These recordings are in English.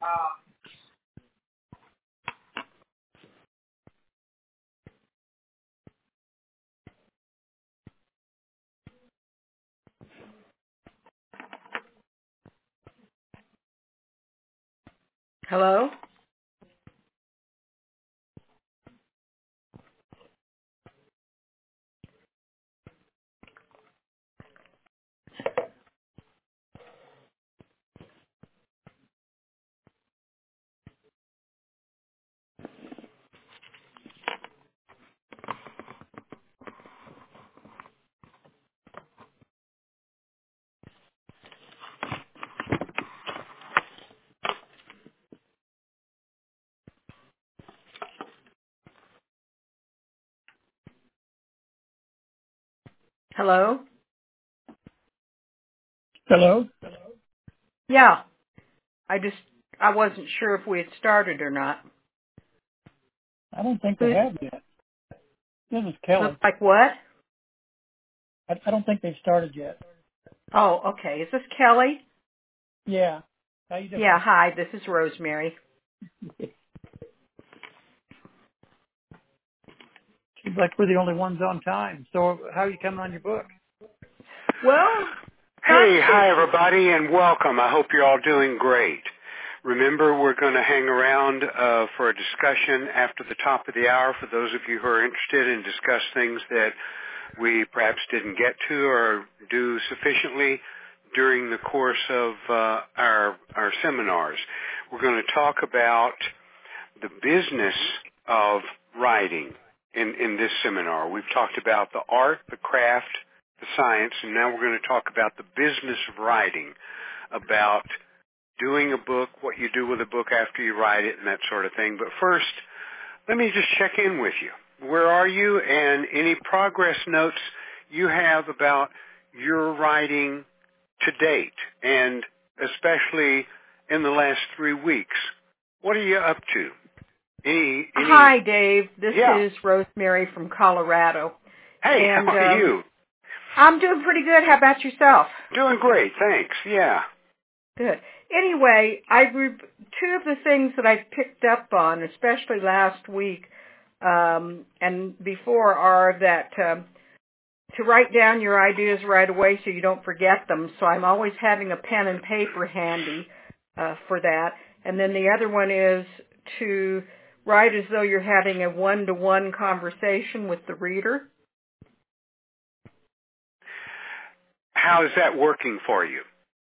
Hello? Hello? Hello? Yeah. I wasn't sure if we had started or not. I don't think they Who, have yet. This is Kelly. like what? I don't think they've started yet. Oh, okay. Is this Kelly? Yeah. How you doing? Yeah, hi. This is Rosemary. Seems like we're the only ones on time. So how are you coming on your book? Well, not Hey, too. hi everybody and welcome. I hope you're all doing great. Remember, we're going to hang around for a discussion after the top of the hour for those of you who are interested in discuss things that we perhaps didn't get to or do sufficiently during the course of our seminars. We're going to talk about the business of writing in this seminar. We've talked about the art, the craft, the science, and now we're going to talk about the business of writing, about doing a book, what you do with a book after you write it, and that sort of thing. But first, let me just check in with you. Where are you, and any progress notes you have about your writing to date, and especially in the last 3 weeks? What are you up to? Hi, Dave. This Yeah. is Rosemary from Colorado. Hey, And how are you? I'm doing pretty good. How about yourself? Doing great, thanks. Yeah. Good. Anyway, two of the things that I picked up on, especially last week and before, are that to write down your ideas right away so you don't forget them. So I'm always having a pen and paper handy for that. And then the other one is to write as though you're having a one-to-one conversation with the reader. How is that working for you?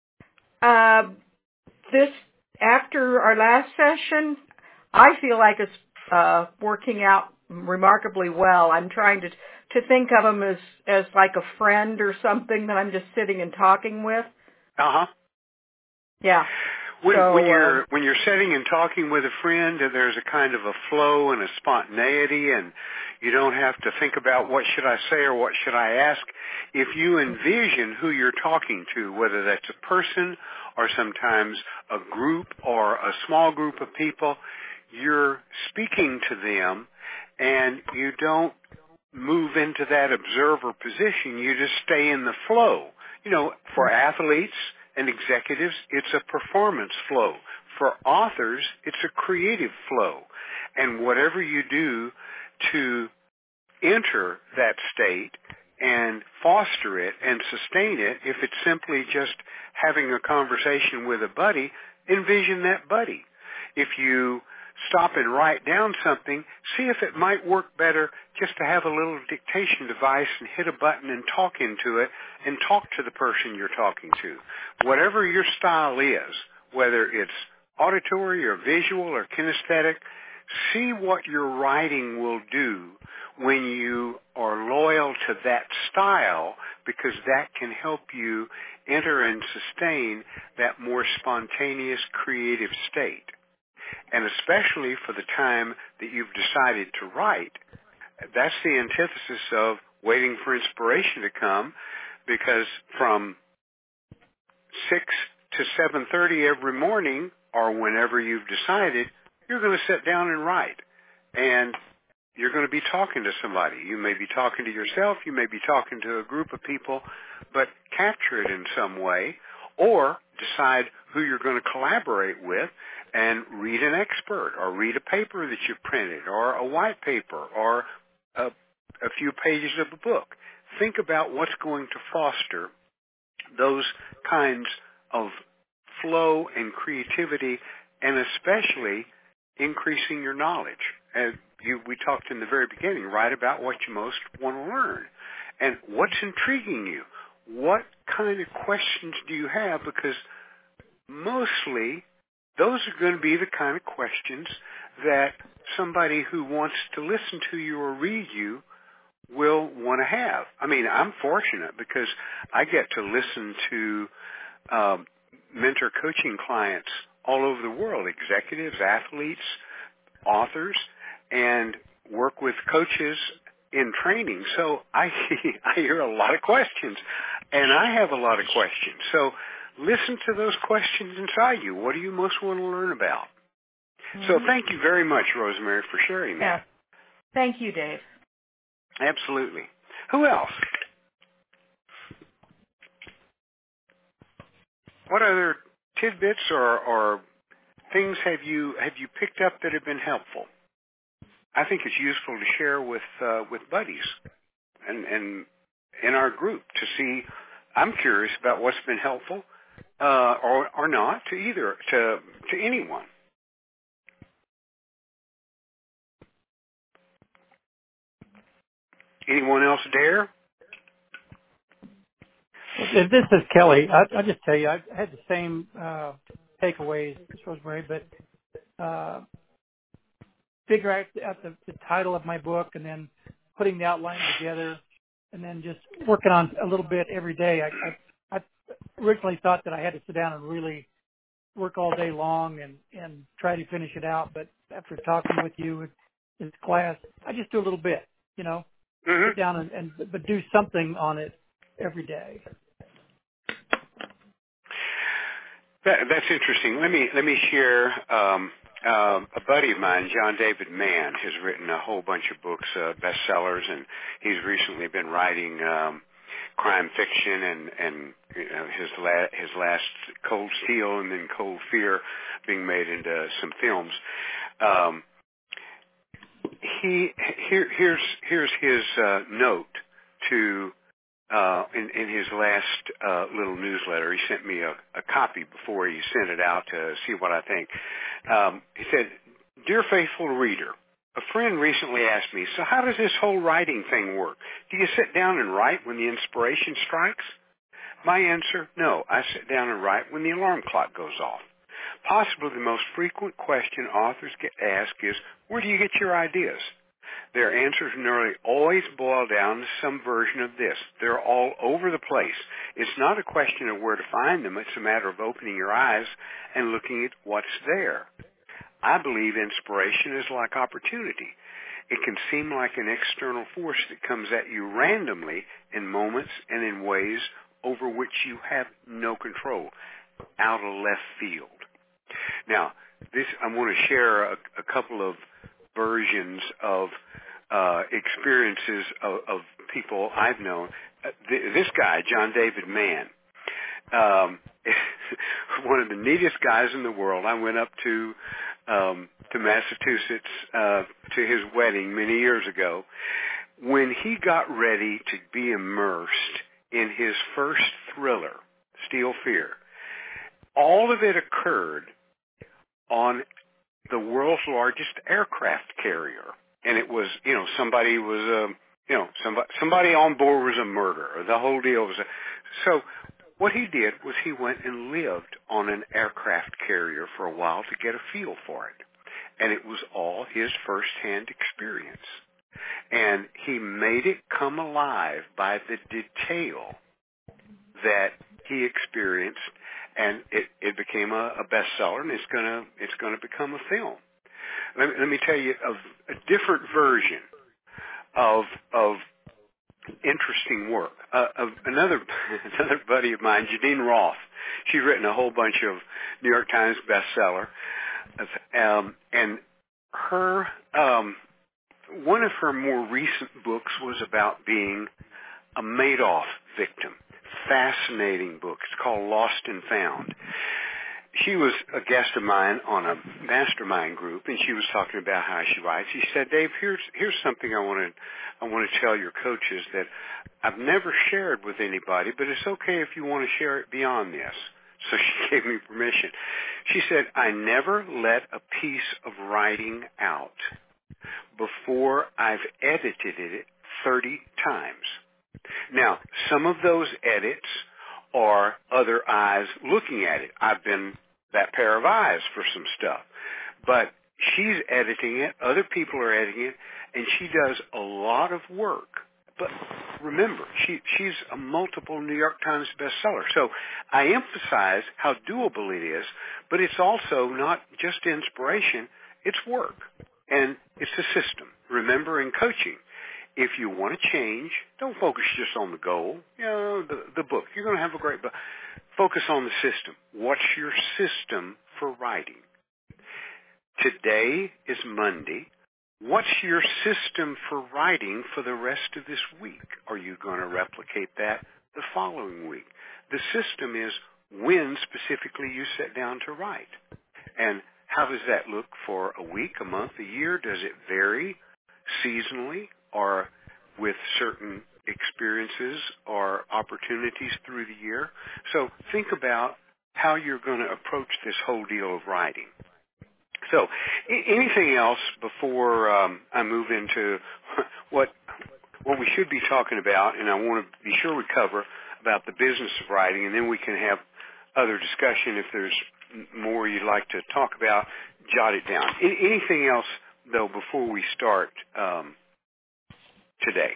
This, after our last session, I feel like it's working out remarkably well. I'm trying to think of them as like a friend or something that I'm just sitting and talking with. Uh-huh. Yeah. When So, when you're sitting and talking with a friend, there's a kind of a flow and a spontaneity, and you don't have to think about what should I say or what should I ask. If you envision who you're talking to, whether that's a person or sometimes a group or a small group of people, you're speaking to them, and you don't move into that observer position. You just stay in the flow. You know, for athletes and executives, it's a performance flow. For authors, it's a creative flow. And whatever you do to enter that state and foster it and sustain it, if it's simply just having a conversation with a buddy, envision that buddy. If you stop and write down something, see if it might work better just to have a little dictation device and hit a button and talk into it and talk to the person you're talking to. Whatever your style is, whether it's auditory or visual or kinesthetic, see what your writing will do when you are loyal to that style, because that can help you enter and sustain that more spontaneous creative state. And especially for the time that you've decided to write, that's the antithesis of waiting for inspiration to come, because from 6 to 7:30 every morning, or whenever you've decided, you're going to sit down and write. And you're going to be talking to somebody. You may be talking to yourself, you may be talking to a group of people, but capture it in some way, or decide who you're going to collaborate with and read an expert or read a paper that you've printed or a white paper or a few pages of a book. Think about what's going to foster those kinds of flow and creativity, and especially increasing your knowledge. As we talked in the very beginning, write about what you most want to learn and what's intriguing you. What kind of questions do you have? Because mostly those are going to be the kind of questions that somebody who wants to listen to you or read you will want to have. I mean, I'm fortunate because I get to listen to mentor coaching clients all over the world, executives, athletes, authors, and work with coaches in training. So I hear a lot of questions, and I have a lot of questions. So listen to those questions inside you. What do you most want to learn about? Mm-hmm. So thank you very much, Rosemary, for sharing that. Yeah. Thank you, Dave. Absolutely. Who else? What other tidbits or things have you picked up that have been helpful? I think it's useful to share with buddies and in our group to see. I'm curious about what's been helpful or not to anyone. Anyone else dare? This is Kelly. I'll just tell you, I had the same takeaways as Rosemary, but figure out the title of my book and then putting the outline together and then just working on a little bit every day. I originally thought that I had to sit down and really work all day long and try to finish it out, but after talking with you in class, I just do a little bit, Mm-hmm. Sit down but do something on it every day. That's interesting. Let me share. A buddy of mine, John David Mann, has written a whole bunch of books, bestsellers, and he's recently been writing crime fiction and his last Cold Steel and then Cold Fear being made into some films. Here's his note to in his last little newsletter. He sent me a copy before he sent it out to see what I think. He said, "Dear faithful reader, a friend recently asked me, so how does this whole writing thing work? Do you sit down and write when the inspiration strikes? My answer, no. I sit down and write when the alarm clock goes off. Possibly the most frequent question authors get asked is, where do you get your ideas? Their answers nearly always boil down to some version of this. They're all over the place. It's not a question of where to find them. It's a matter of opening your eyes and looking at what's there. I believe inspiration is like opportunity. It can seem like an external force that comes at you randomly in moments and in ways over which you have no control, out of left field." Now, I want to share a couple of versions of experiences of people I've known. This guy, John David Mann, one of the neatest guys in the world. I went up to Massachusetts to his wedding many years ago. When he got ready to be immersed in his first thriller, Steel Fear, all of it occurred on the world's largest aircraft carrier. And it was, somebody was, somebody on board was a murderer. The whole deal was so what he did was he went and lived on an aircraft carrier for a while to get a feel for it. And it was all his firsthand experience. And he made it come alive by the detail that he experienced, and it became a bestseller, and it's gonna become a film. Let me tell you a different version of interesting work. Another buddy of mine, Janine Roth. She's written a whole bunch of New York Times bestseller, and her one of her more recent books was about being a Madoff victim. Fascinating book. It's called Lost and Found. she was a guest of mine on a mastermind group, and she was talking about how she writes. She said, "Dave, here's something I want to tell your coaches that I've never shared with anybody, but it's okay if you want to share it beyond this." So she gave me permission. She said, "I never let a piece of writing out before I've edited it 30 times. Now, some of those edits are other eyes looking at it. I've been that pair of eyes for some stuff. But she's editing it, other people are editing it, and she does a lot of work. But remember, she's a multiple New York Times bestseller. So I emphasize how doable it is, but it's also not just inspiration, it's work. And it's a system. Remember, in coaching, if you want to change, don't focus just on the goal, the book. You're going to have a great book. Focus on the system. What's your system for writing? Today is Monday. What's your system for writing for the rest of this week? Are you going to replicate that the following week? The system is when specifically you sit down to write. And how does that look for a week, a month, a year? Does it vary seasonally or with certain experiences or opportunities through the year? So think about how you're going to approach this whole deal of writing. So anything else before I move into what we should be talking about, and I want to be sure we cover about the business of writing, and then we can have other discussion. If there's more you'd like to talk about, jot it down. Anything else, though, before we start today?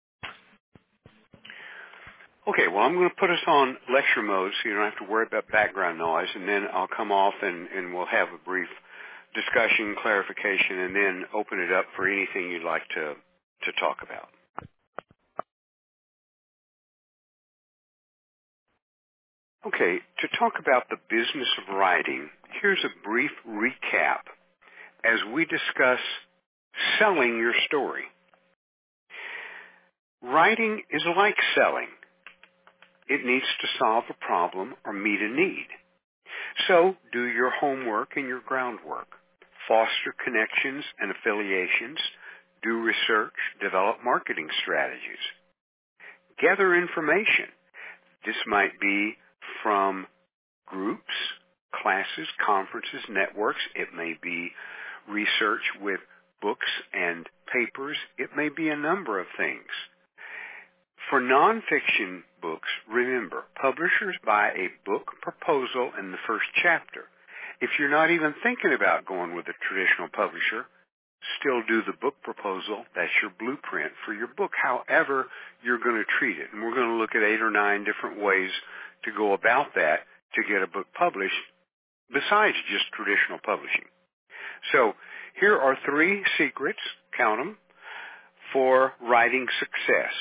Okay, well, I'm going to put us on lecture mode so you don't have to worry about background noise, and then I'll come off and we'll have a brief discussion, clarification, and then open it up for anything you'd like to talk about. Okay, to talk about the business of writing, here's a brief recap as we discuss selling your story. Writing is like selling. It needs to solve a problem or meet a need. So do your homework and your groundwork. Foster connections and affiliations. Do research. Develop marketing strategies. Gather information. This might be from groups, classes, conferences, networks. It may be research with books and papers. It may be a number of things. For nonfiction books, remember, publishers buy a book proposal in the first chapter. If you're not even thinking about going with a traditional publisher, still do the book proposal. That's your blueprint for your book, however you're going to treat it. And we're going to look at 8 or 9 different ways to go about that to get a book published besides just traditional publishing. So here are 3 secrets, count them, for writing success.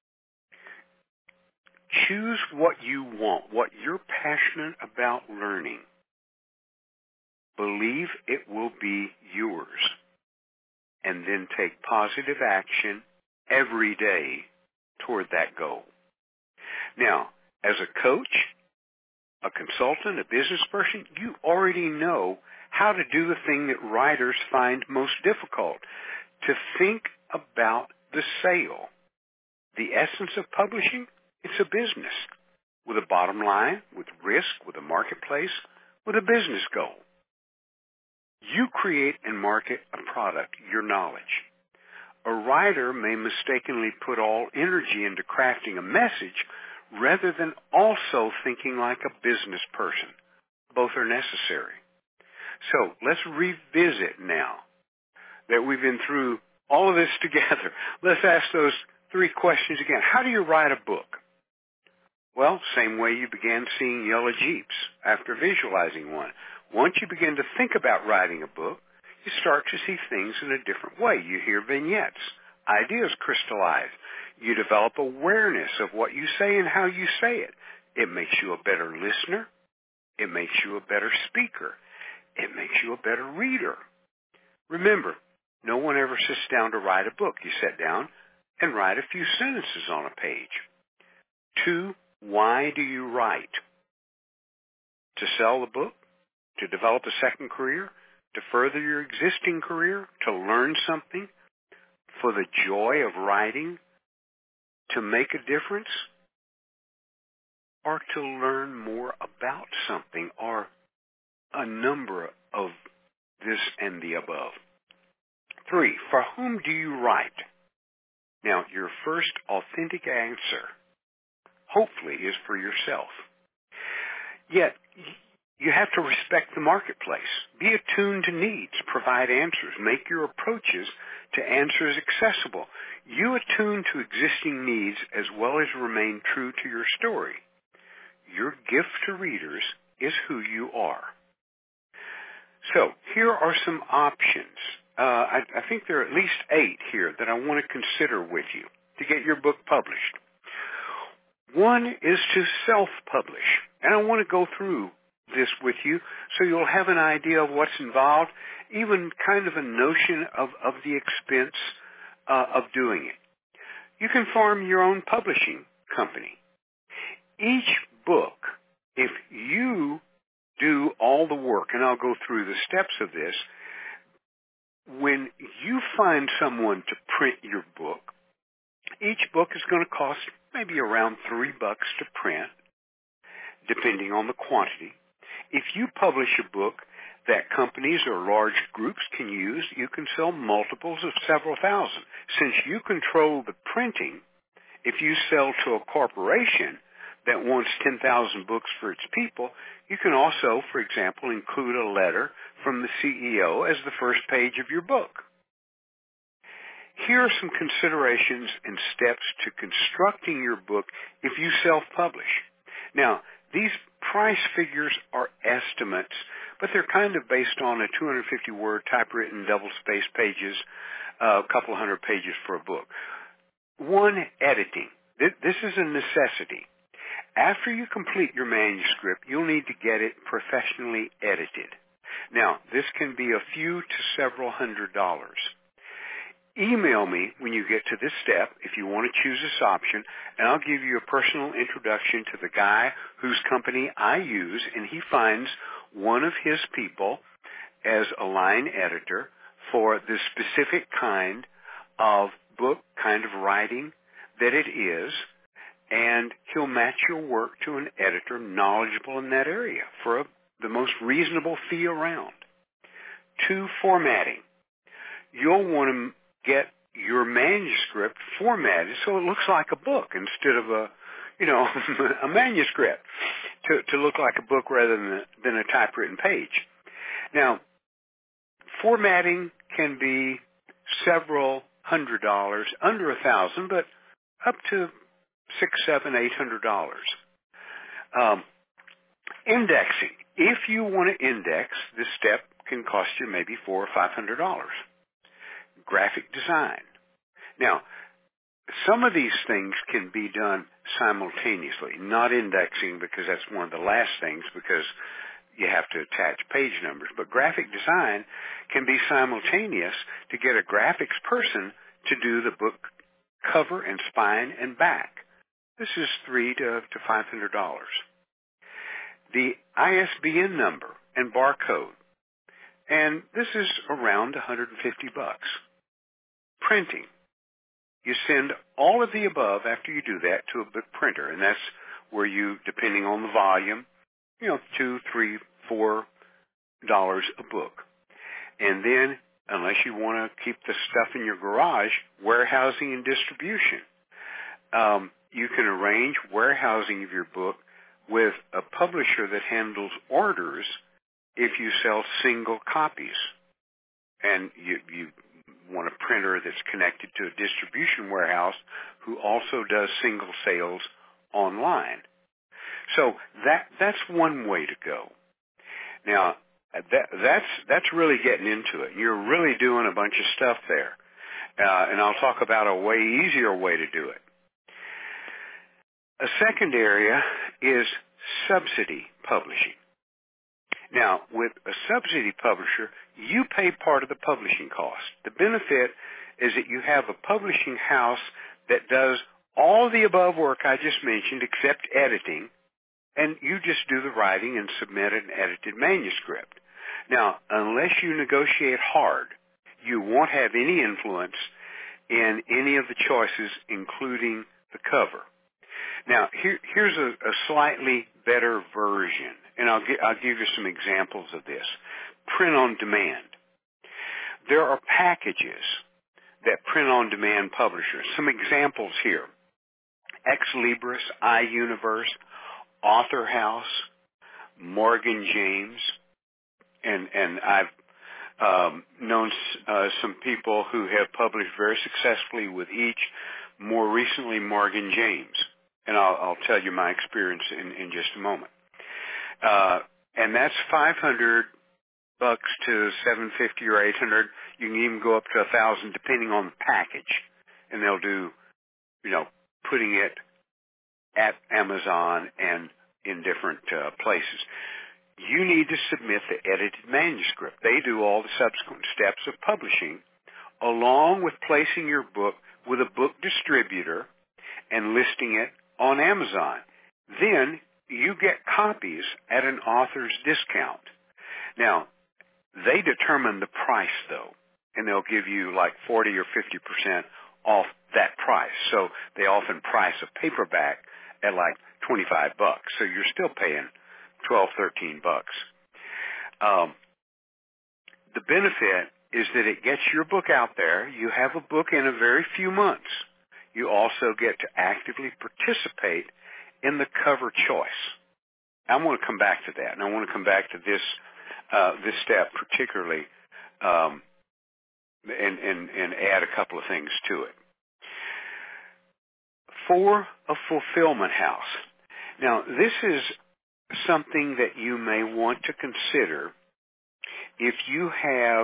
Choose what you want, what you're passionate about learning. Believe it will be yours. And then take positive action every day toward that goal. Now, as a coach, a consultant, a business person, you already know how to do the thing that writers find most difficult, to think about the sale. The essence of publishing, it's a business with a bottom line, with risk, with a marketplace, with a business goal. You create and market a product, your knowledge. A writer may mistakenly put all energy into crafting a message rather than also thinking like a business person. Both are necessary. So let's revisit now that we've been through all of this together. Let's ask those 3 questions again. How do you write a book? Well, same way you began seeing yellow Jeeps after visualizing one. Once you begin to think about writing a book, you start to see things in a different way. You hear vignettes. Ideas crystallize. You develop awareness of what you say and how you say it. It makes you a better listener. It makes you a better speaker. It makes you a better reader. Remember, no one ever sits down to write a book. You sit down and write a few sentences on a page. 2, why do you write? To sell the book? to develop a second career, to further your existing career, to learn something, for the joy of writing, to make a difference, or to learn more about something, or a number of this and the above. 3, for whom do you write? Now, your first authentic answer, hopefully, is for yourself. Yet, you have to respect the marketplace. Be attuned to needs. Provide answers. Make your approaches to answers accessible. You attune to existing needs as well as remain true to your story. Your gift to readers is who you are. So, here are some options. I think there are at least 8 here that I want to consider with you to get your book published. One is to self-publish. And I want to go through this with you so you'll have an idea of what's involved, even kind of a notion of the expense of doing it. You can form your own publishing company. Each book, if you do all the work, and I'll go through the steps of this, when you find someone to print your book, each book is going to cost maybe around $3 to print, depending on the quantity. If you publish a book that companies or large groups can use, you can sell multiples of several thousand. Since you control the printing, if you sell to a corporation that wants 10,000 books for its people, you can also, for example, include a letter from the CEO as the first page of your book. Here are some considerations and steps to constructing your book if you self-publish. Now, these price figures are estimates, but they're kind of based on a 250-word typewritten double-spaced pages, a couple hundred pages for a book. 1, editing. This is a necessity. After you complete your manuscript, you'll need to get it professionally edited. Now, this can be a few to several $100s. Email me when you get to this step if you want to choose this option, and I'll give you a personal introduction to the guy whose company I use, and he finds one of his people as a line editor for the specific kind of book, kind of writing that it is, and he'll match your work to an editor knowledgeable in that area for the most reasonable fee around. 2, formatting. You'll want to get your manuscript formatted so it looks like a book instead of a manuscript, to look like a book rather than a typewritten page. Now, formatting can be several $100, under $1,000, but up to $600, $700, $800. Indexing. If you want to index, this step can cost you maybe $400 or $500. Graphic design. Now, some of these things can be done simultaneously, not indexing because that's one of the last things because you have to attach page numbers. But graphic design can be simultaneous to get a graphics person to do the book cover and spine and back. This is $300 to $500. The ISBN number and barcode, and this is around $150. Printing. You send all of the above after you do that to a book printer, and that's where you, depending on the volume, $2, $3, $4 a book. And then, unless you want to keep the stuff in your garage, warehousing and distribution. You can arrange warehousing of your book with a publisher that handles orders if you sell single copies. And you want a printer that's connected to a distribution warehouse who also does single sales online. So that's one way to go. Now, that's really getting into it. You're really doing a bunch of stuff there. And I'll talk about a way easier way to do it. A second area is subsidy publishing. Now, with a subsidy publisher, you pay part of the publishing cost. The benefit is that you have a publishing house that does all the above work I just mentioned except editing, and you just do the writing and submit an edited manuscript. Now, unless you negotiate hard, you won't have any influence in any of the choices, including the cover. Now, here's a slightly better version, and I'll give you some examples of this. Print on demand. There are packages that print on demand publishers. Some examples here: Ex Libris, iUniverse, Author House, Morgan James, and I've known some people who have published very successfully with each. More recently, Morgan James, and I'll tell you my experience in just a moment. And that's $500 to $750 or $800. You can even go up to $1,000 depending on the package, and they'll do, putting it at Amazon and in different places. You need to submit the edited manuscript. They do all the subsequent steps of publishing, along with placing your book with a book distributor and listing it on Amazon. Then you get copies at an author's discount. Now, they determine the price, though, and they'll give you like 40 or 50% off that price. So they often price a paperback at like $25, so you're still paying $12, $13. The benefit is that it gets your book out there. You have a book in a very few months. You also get to actively participate in the cover choice. I want to come back to that, and I want to come back to this step particularly, and add a couple of things to it. For a fulfillment house. Now, this is something that you may want to consider if you have,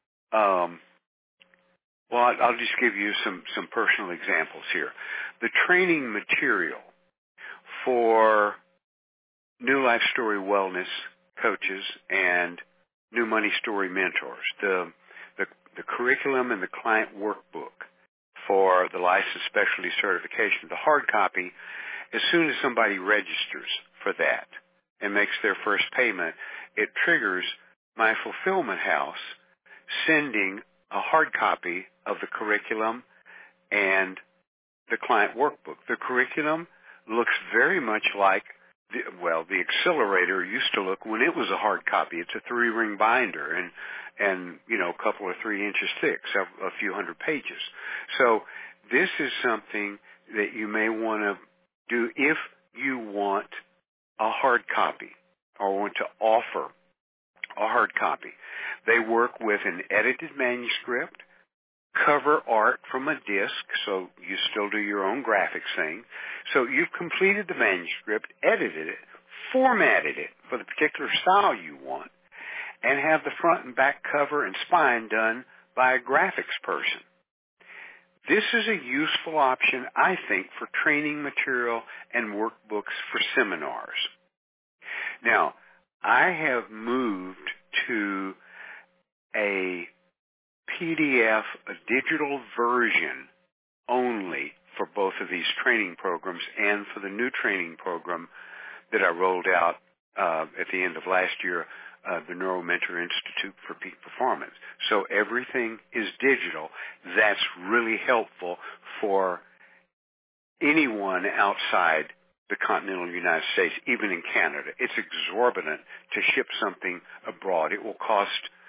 I'll just give you some personal examples here. The training material for New Life Story Wellness coaches and New Money Story mentors, the curriculum and the client workbook for the licensed specialty certification, the hard copy, as soon as somebody registers for that and makes their first payment, it triggers my fulfillment house sending a hard copy of the curriculum and the client workbook. The curriculum looks very much like the Accelerator used to look when it was a hard copy. It's a 3-ring binder and a couple or 3 inches thick, a few hundred pages. So this is something that you may want to do if you want a hard copy or want to offer a hard copy. They work with an edited manuscript, cover art from a disc, so you still do your own graphics thing. So you've completed the manuscript, edited it, formatted it for the particular style you want, and have the front and back cover and spine done by a graphics person. This is a useful option, I think, for training material and workbooks for seminars. Now, I have moved to a PDF, a digital version only for both of these training programs and for the new training program that I rolled out at the end of last year, the NeuroMentor Institute for Peak Performance. So everything is digital. That's really helpful for anyone outside the continental United States, even in Canada. It's exorbitant to ship something abroad. It will cost,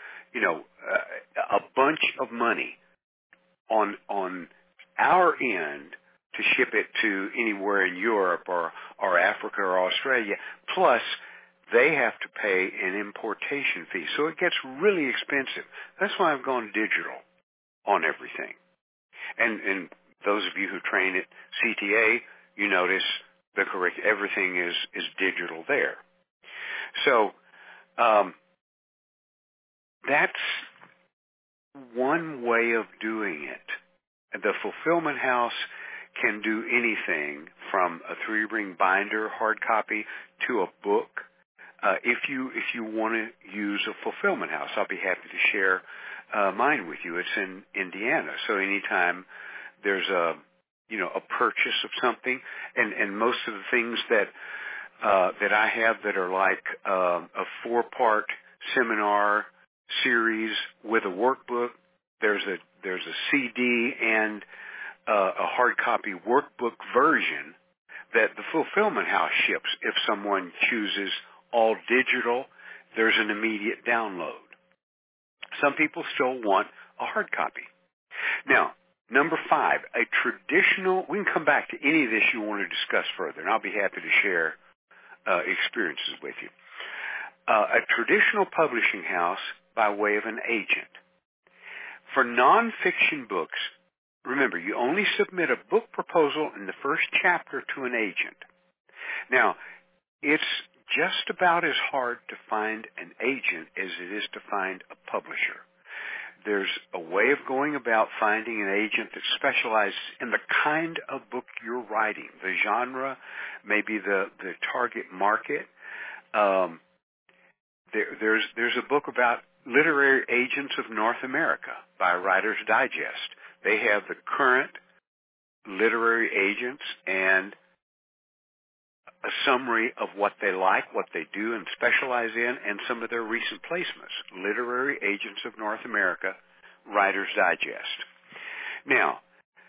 a bunch of money on our end to ship it to anywhere in Europe or Africa or Australia. Plus, they have to pay an importation fee. So it gets really expensive. That's why I've gone digital on everything. And those of you who train at CTA, you notice everything is digital there. So that's one way of doing it. The fulfillment house can do anything from a 3-ring binder hard copy to a book. If you want to use a fulfillment house, I'll be happy to share mine with you. It's in Indiana, so anytime there's a purchase of something, and most of the things that that I have that are like a 4-part seminar series with a workbook. There's a CD and a hard copy workbook version that the Fulfillment House ships. If someone chooses all digital, there's an immediate download. Some people still want a hard copy. Now, number 5, a traditional, we can come back to any of this you want to discuss further, and I'll be happy to share experiences with you. A traditional publishing house by way of an agent. For nonfiction books, remember, you only submit a book proposal in the first chapter to an agent. Now, it's just about as hard to find an agent as it is to find a publisher. There's a way of going about finding an agent that specializes in the kind of book you're writing, the genre, maybe the target market. There's a book about literary agents of North America by Writer's Digest. They have the current literary agents and a summary of what they like, what they do and specialize in, and some of their recent placements. Literary Agents of North America, Writer's Digest. Now,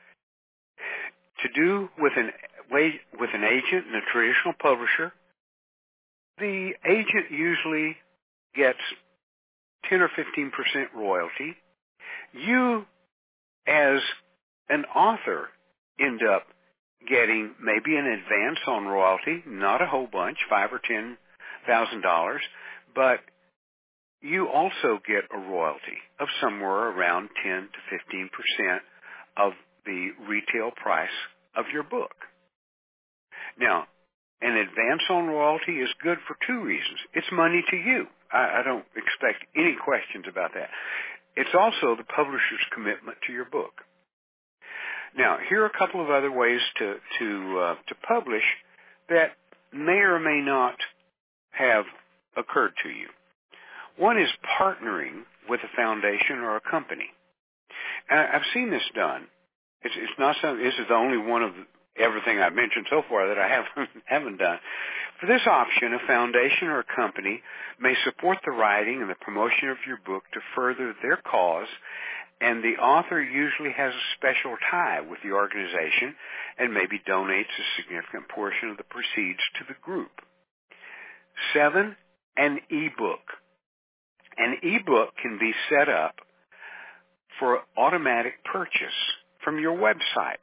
to do with an agent and a traditional publisher, the agent usually gets 10 or 15% royalty. You, as an author, end up getting maybe an advance on royalty, not a whole bunch, $5,000 or $10,000, but you also get a royalty of somewhere around 10 to 15% of the retail price of your book. Now, an advance on royalty is good for 2 reasons. It's money to you. I don't expect any questions about that. It's also the publisher's commitment to your book. Now, here are a couple of other ways to publish that may or may not have occurred to you. One is partnering with a foundation or a company. And I've seen this done. It's not something. This is the only one of everything I've mentioned so far that I haven't done. For this option, a foundation or a company may support the writing and the promotion of your book to further their cause, and the author usually has a special tie with the organization and maybe donates a significant portion of the proceeds to the group. 7, an ebook. An ebook can be set up for automatic purchase from your website.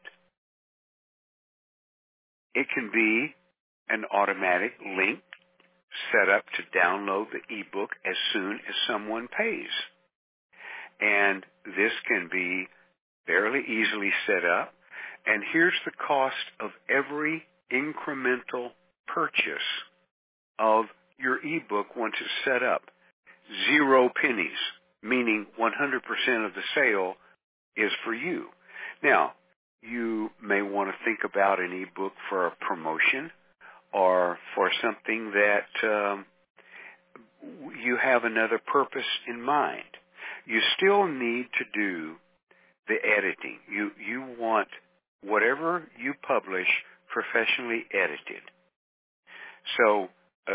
It can be an automatic link set up to download the ebook as soon as someone pays. And this can be fairly easily set up. And here's the cost of every incremental purchase of your ebook once it's set up. 0 pennies, meaning 100% of the sale is for you. Now, you may want to think about an ebook for a promotion or for something that you have another purpose in mind. You still need to do the editing. You want whatever you publish professionally edited. So,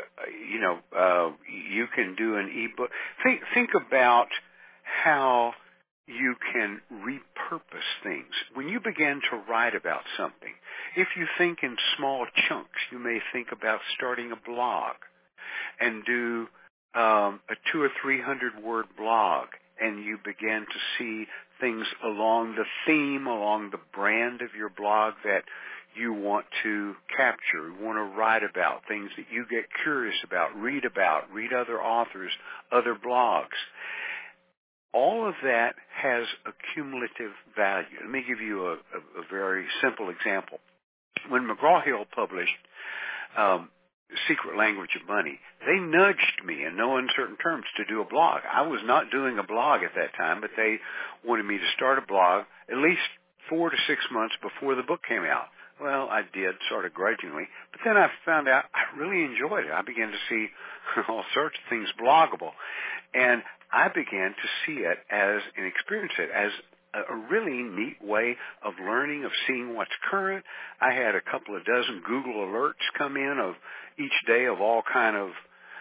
you can do an ebook. Think about how you can repurpose things. When you begin to write about something, if you think in small chunks, you may think about starting a blog and do a 200 or 300 word blog, and you begin to see things along the theme, along the brand of your blog that you want to capture, you want to write about, things that you get curious about, read other authors, other blogs. All of that has a cumulative value. Let me give you a very simple example. When McGraw-Hill published Secret Language of Money, they nudged me in no uncertain terms to do a blog. I was not doing a blog at that time, but they wanted me to start a blog at least 4 to 6 months before the book came out. Well, I did, sort of grudgingly, but then I found out I really enjoyed it. I began to see all sorts of things bloggable, and I began to see it as and experience it as a really neat way of learning, of seeing what's current. I had a couple of dozen Google alerts come in of each day of all kind of,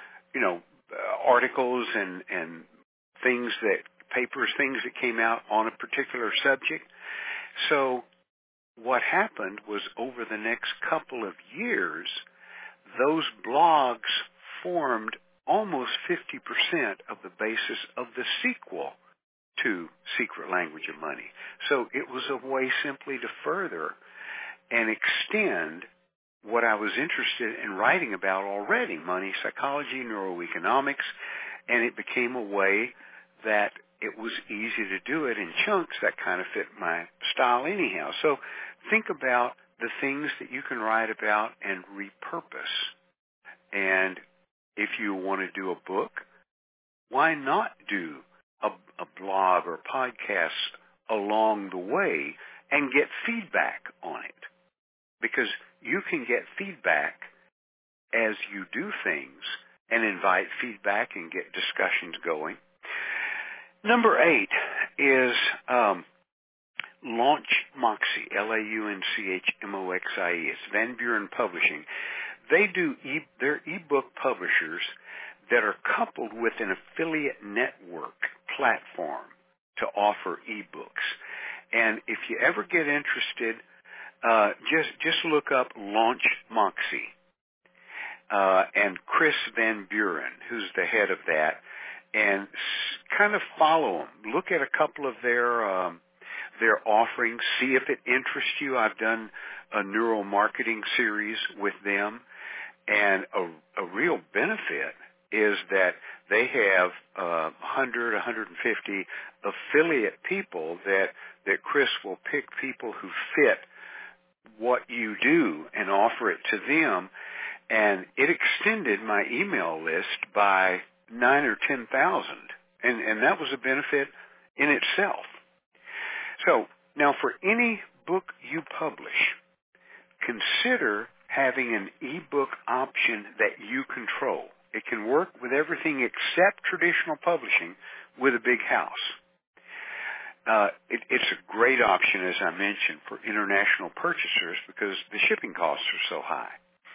articles and things things that came out on a particular subject. So what happened was over the next couple of years, those blogs formed almost 50% of the basis of the sequel to Secret Language of Money. So it was a way simply to further and extend what I was interested in writing about already, money psychology, neuroeconomics, and it became a way that it was easy to do it in chunks that kind of fit my style anyhow. So think about the things that you can write about and repurpose. And if you want to do a book, why not do a blog or podcast along the way and get feedback on it? Because you can get feedback as you do things and invite feedback and get discussions going. Number 8 is Launch Moxie, Launchmoxie. It's Van Buren Publishing. They do they're ebook publishers that are coupled with an affiliate network platform to offer ebooks. And if you ever get interested, just look up Launch Moxie and Chris Van Buren, who's the head of that, and kind of follow them. Look at a couple of their offerings. See if it interests you. I've done a neuromarketing series with them, and a real benefit is that they have 100, 150 affiliate people that Chris will pick people who fit what you do and offer it to them. And it extended my email list by 9 or 10,000. And that was a benefit in itself. So now for any book you publish, consider having an ebook option that you control. It can work with everything except traditional publishing with a big house. It's a great option, as I mentioned, for international purchasers because the shipping costs are so high.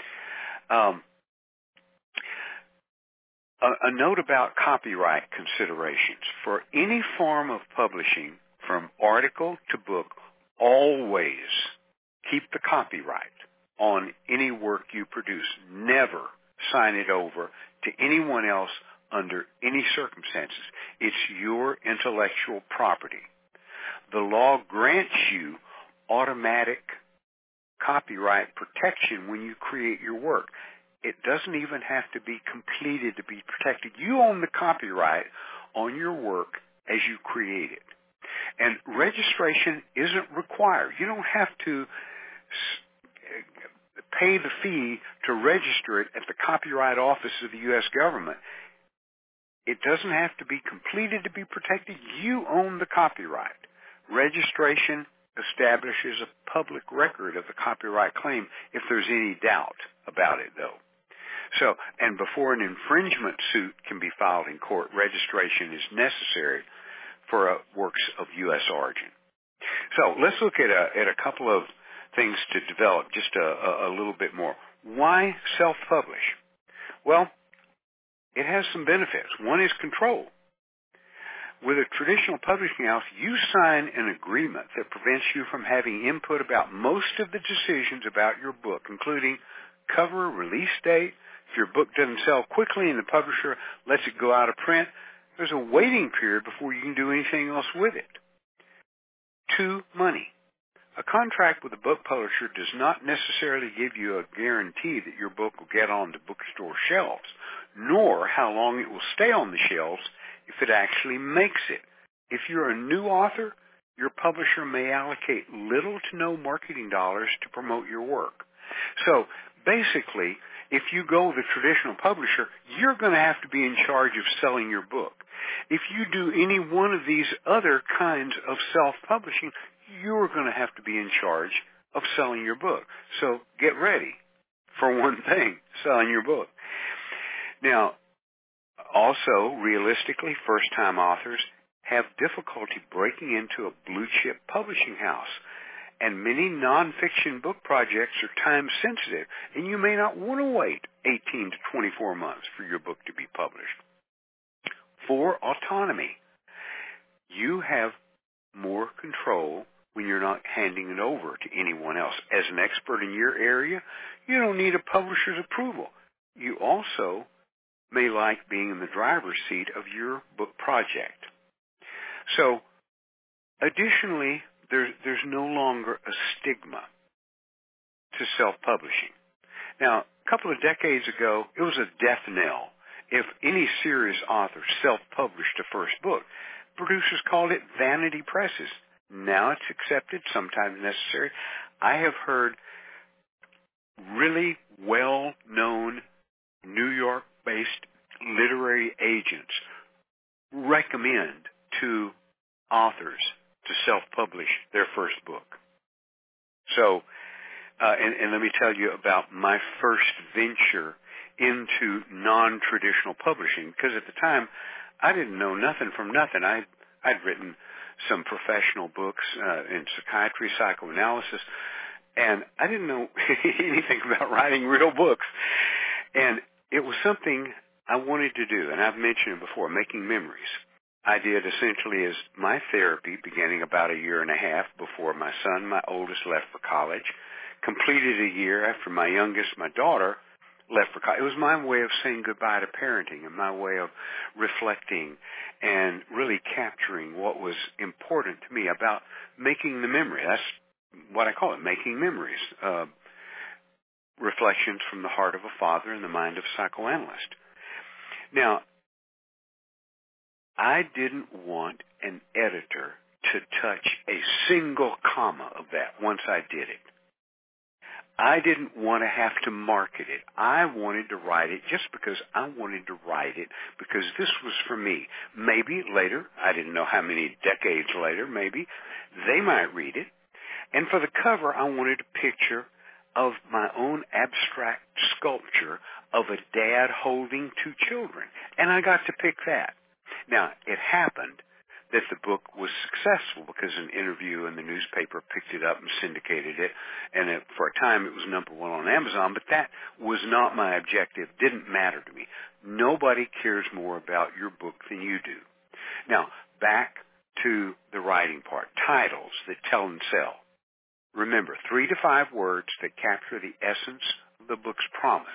A note about copyright considerations. For any form of publishing, from article to book, always keep the copyright on any work you produce. Never sign it over to anyone else under any circumstances. It's your intellectual property. The law grants you automatic copyright protection when you create your work. It doesn't even have to be completed to be protected. You own the copyright on your work as you create it. And registration isn't required. You don't have to pay the fee to register it at the Copyright Office of the U.S. government. It doesn't have to be completed to be protected. You own the copyright. Registration establishes a public record of the copyright claim if there's any doubt about it, though. So, and before an infringement suit can be filed in court, registration is necessary for works of U.S. origin. So let's look at a couple of things to develop just a little bit more. Why self-publish? Well, it has some benefits. One is control. With a traditional publishing house, you sign an agreement that prevents you from having input about most of the decisions about your book, including cover, release date. If your book doesn't sell quickly and the publisher lets it go out of print, there's a waiting period before you can do anything else with it. 2, money. A contract with a book publisher does not necessarily give you a guarantee that your book will get on the bookstore shelves, nor how long it will stay on the shelves if it actually makes it. If you're a new author, your publisher may allocate little to no marketing dollars to promote your work. So basically, if you go with a traditional publisher, you're going to have to be in charge of selling your book. If you do any one of these other kinds of self-publishing, you're going to have to be in charge of selling your book. So get ready for one thing, selling your book. Now, also, realistically, first-time authors have difficulty breaking into a blue-chip publishing house. And many nonfiction book projects are time-sensitive, and you may not want to wait 18 to 24 months for your book to be published. 4, autonomy. You have more control when you're not handing it over to anyone else. As an expert in your area, you don't need a publisher's approval. You also may like being in the driver's seat of your book project. So, additionally, there's no longer a stigma to self-publishing. Now, a couple of decades ago, it was a death knell. If any serious author self-published a first book, producers called it vanity presses. Now it's accepted, sometimes necessary. I have heard really well-known New York-based literary agents recommend to authors to self-publish their first book. So, and let me tell you about my first venture into non-traditional publishing, because at the time I didn't know nothing from nothing. I'd written some professional books in psychiatry, psychoanalysis, and I didn't know anything about writing real books. And it was something I wanted to do, and I've mentioned it before, making memories. I did essentially as my therapy, beginning about a year and a half before my son, my oldest, left for college, completed a year after my youngest, my daughter, left for college. It was my way of saying goodbye to parenting and my way of reflecting and really capturing what was important to me about making the memory. That's what I call it, making memories. Reflections from the heart of a father and the mind of a psychoanalyst. Now, I didn't want an editor to touch a single comma of that once I did it. I didn't want to have to market it. I wanted to write it just because I wanted to write it, because this was for me. Maybe later, I didn't know how many decades later, maybe, they might read it. And for the cover, I wanted a picture of my own abstract sculpture of a dad holding 2 children. And I got to pick that. Now, it happened that the book was successful because an interview in the newspaper picked it up and syndicated it, and for a time it was #1 on Amazon, but that was not my objective, didn't matter to me. Nobody cares more about your book than you do. Now, back to the writing part, titles that tell and sell. Remember, 3 to 5 words that capture the essence of the book's promise.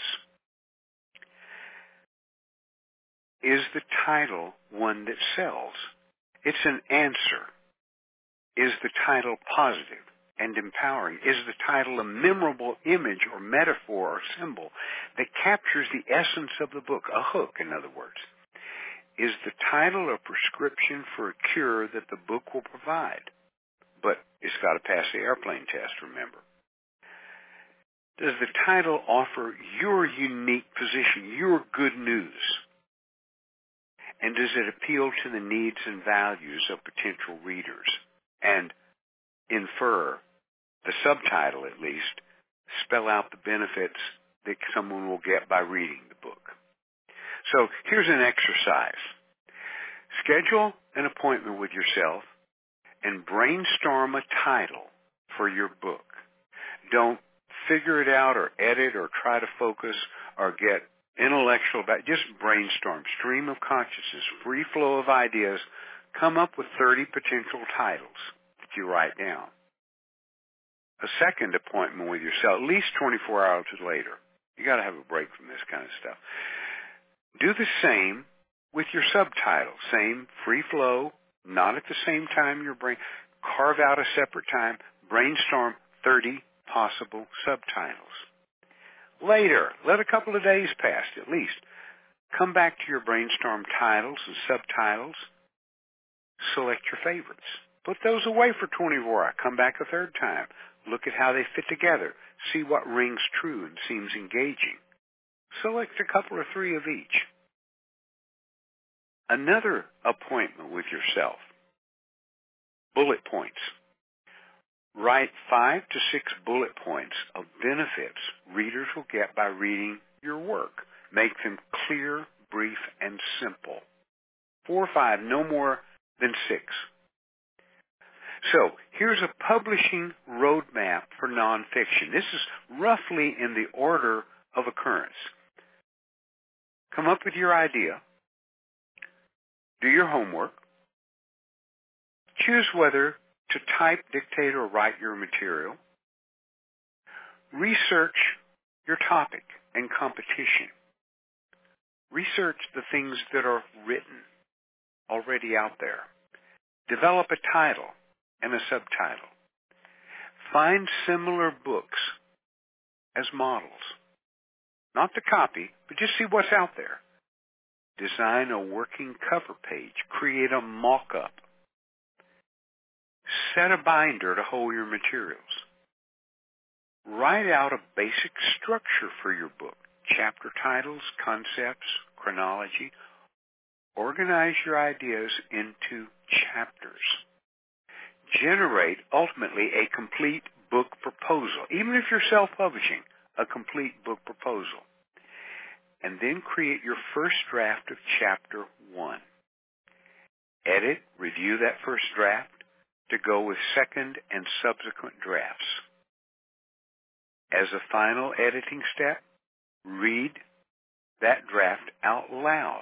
Is the title one that sells? It's an answer. Is the title positive and empowering? Is the title a memorable image or metaphor or symbol that captures the essence of the book, a hook, in other words? Is the title a prescription for a cure that the book will provide? But it's got to pass the airplane test, remember. Does the title offer your unique position, your good news? And does it appeal to the needs and values of potential readers and infer, the subtitle at least, spell out the benefits that someone will get by reading the book? So here's an exercise. Schedule an appointment with yourself and brainstorm a title for your book. Don't figure it out or edit or try to focus or get intellectual about it. Just brainstorm, stream of consciousness, free flow of ideas. Come up with 30 potential titles that you write down. A second appointment with yourself, at least 24 hours later. You got to have a break from this kind of stuff. Do the same with your subtitle. Same free flow, not at the same time your brain. Carve out a separate time. Brainstorm 30 possible subtitles. Later, let a couple of days pass at least. Come back to your brainstorm titles and subtitles. Select your favorites. Put those away for 24 hours. Come back a third time. Look at how they fit together. See what rings true and seems engaging. Select a couple or 3 of each. Another appointment with yourself. Bullet points. Write 5 to 6 bullet points of benefits readers will get by reading your work. Make them clear, brief, and simple. 4 or 5, no more than 6. So here's a publishing roadmap for nonfiction. This is roughly in the order of occurrence. Come up with your idea. Do your homework. Choose whether to type, dictate, or write your material. Research your topic and competition. Research the things that are written already out there. Develop a title and a subtitle. Find similar books as models. Not to copy, but just see what's out there. Design a working cover page. Create a mock-up. Set a binder to hold your materials. Write out a basic structure for your book. Chapter titles, concepts, chronology. Organize your ideas into chapters. Generate, ultimately, a complete book proposal. Even if you're self-publishing, a complete book proposal. And then create your first draft of Chapter 1. Edit, review that first draft to go with second and subsequent drafts. As a final editing step, read that draft out loud.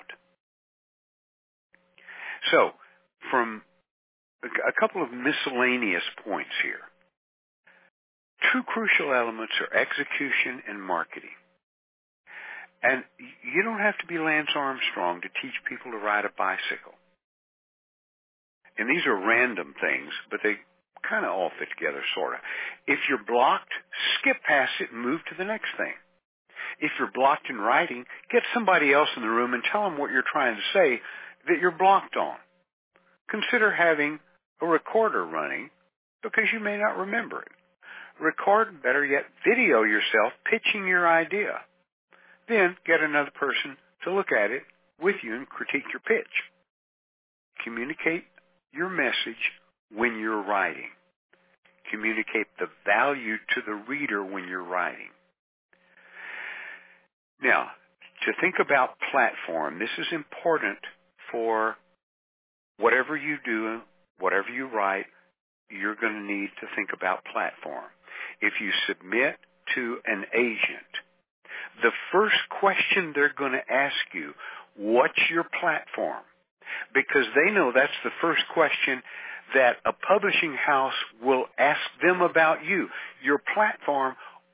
So, from a couple of miscellaneous points here. Two crucial elements are execution and marketing. And you don't have to be Lance Armstrong to teach people to ride a bicycle. And these are random things, but they kind of all fit together, sort of. If you're blocked, skip past it and move to the next thing. If you're blocked in writing, get somebody else in the room and tell them what you're trying to say that you're blocked on. Consider having a recorder running because you may not remember it. Record, better yet, video yourself pitching your idea. Then get another person to look at it with you and critique your pitch. Communicate your message when you're writing. Communicate the value to the reader when you're writing. Now, to think about platform, this is important for whatever you do, whatever you write, you're going to need to think about platform. If you submit to an agent, the first question they're going to ask you, what's your platform? Because they know that's the first question that a publishing house will ask them about you. Your platform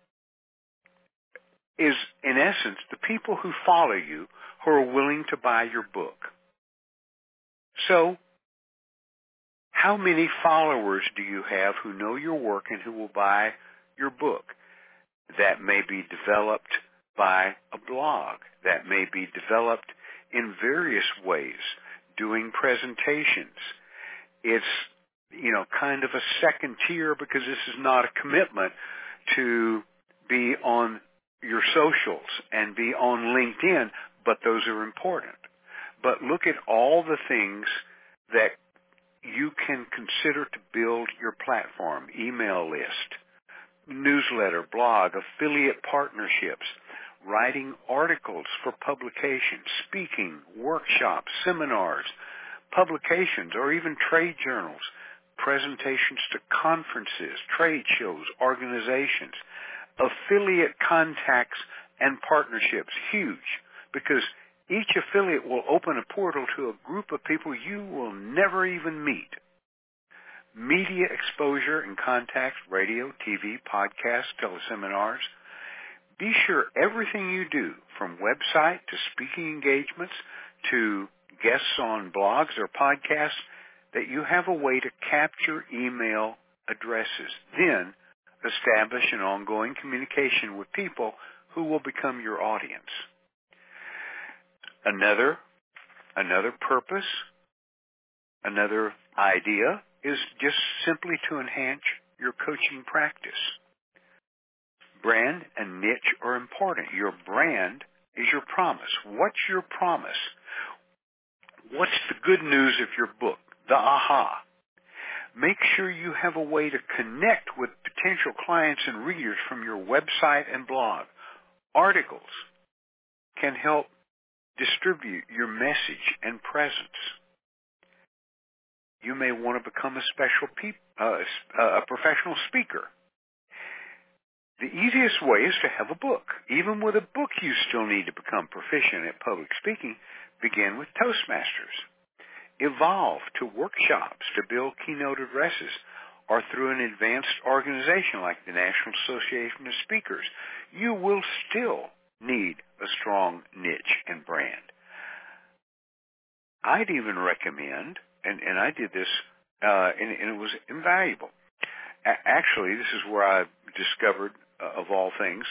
is, in essence, the people who follow you who are willing to buy your book. So, how many followers do you have who know your work and who will buy your book? That may be developed by a blog. That may be developed in various ways, doing presentations. It's, kind of a second tier because this is not a commitment to be on your socials and be on LinkedIn, but those are important. But look at all the things that you can consider to build your platform: email list, newsletter, blog, affiliate partnerships, writing articles for publication, speaking, workshops, seminars, publications, or even trade journals, presentations to conferences, trade shows, organizations, affiliate contacts and partnerships. Huge, because each affiliate will open a portal to a group of people you will never even meet. Media exposure and contacts, radio, TV, podcasts, teleseminars. Be sure everything you do, from website to speaking engagements to guests on blogs or podcasts, that you have a way to capture email addresses. Then establish an ongoing communication with people who will become your audience. Another purpose, another idea is just simply to enhance your coaching practice. Brand and niche are important. Your brand is your promise. What's your promise? What's the good news of your book? The aha. Make sure you have a way to connect with potential clients and readers from your website and blog. Articles can help distribute your message and presence. You may want to become a professional speaker. The easiest way is to have a book. Even with a book, you still need to become proficient at public speaking. Begin with Toastmasters. Evolve to workshops to build keynote addresses, or through an advanced organization like the National Association of Speakers. You will still need a strong niche and brand. I'd even recommend, and I did this, and it was invaluable. Actually, this is where I discovered, of all things,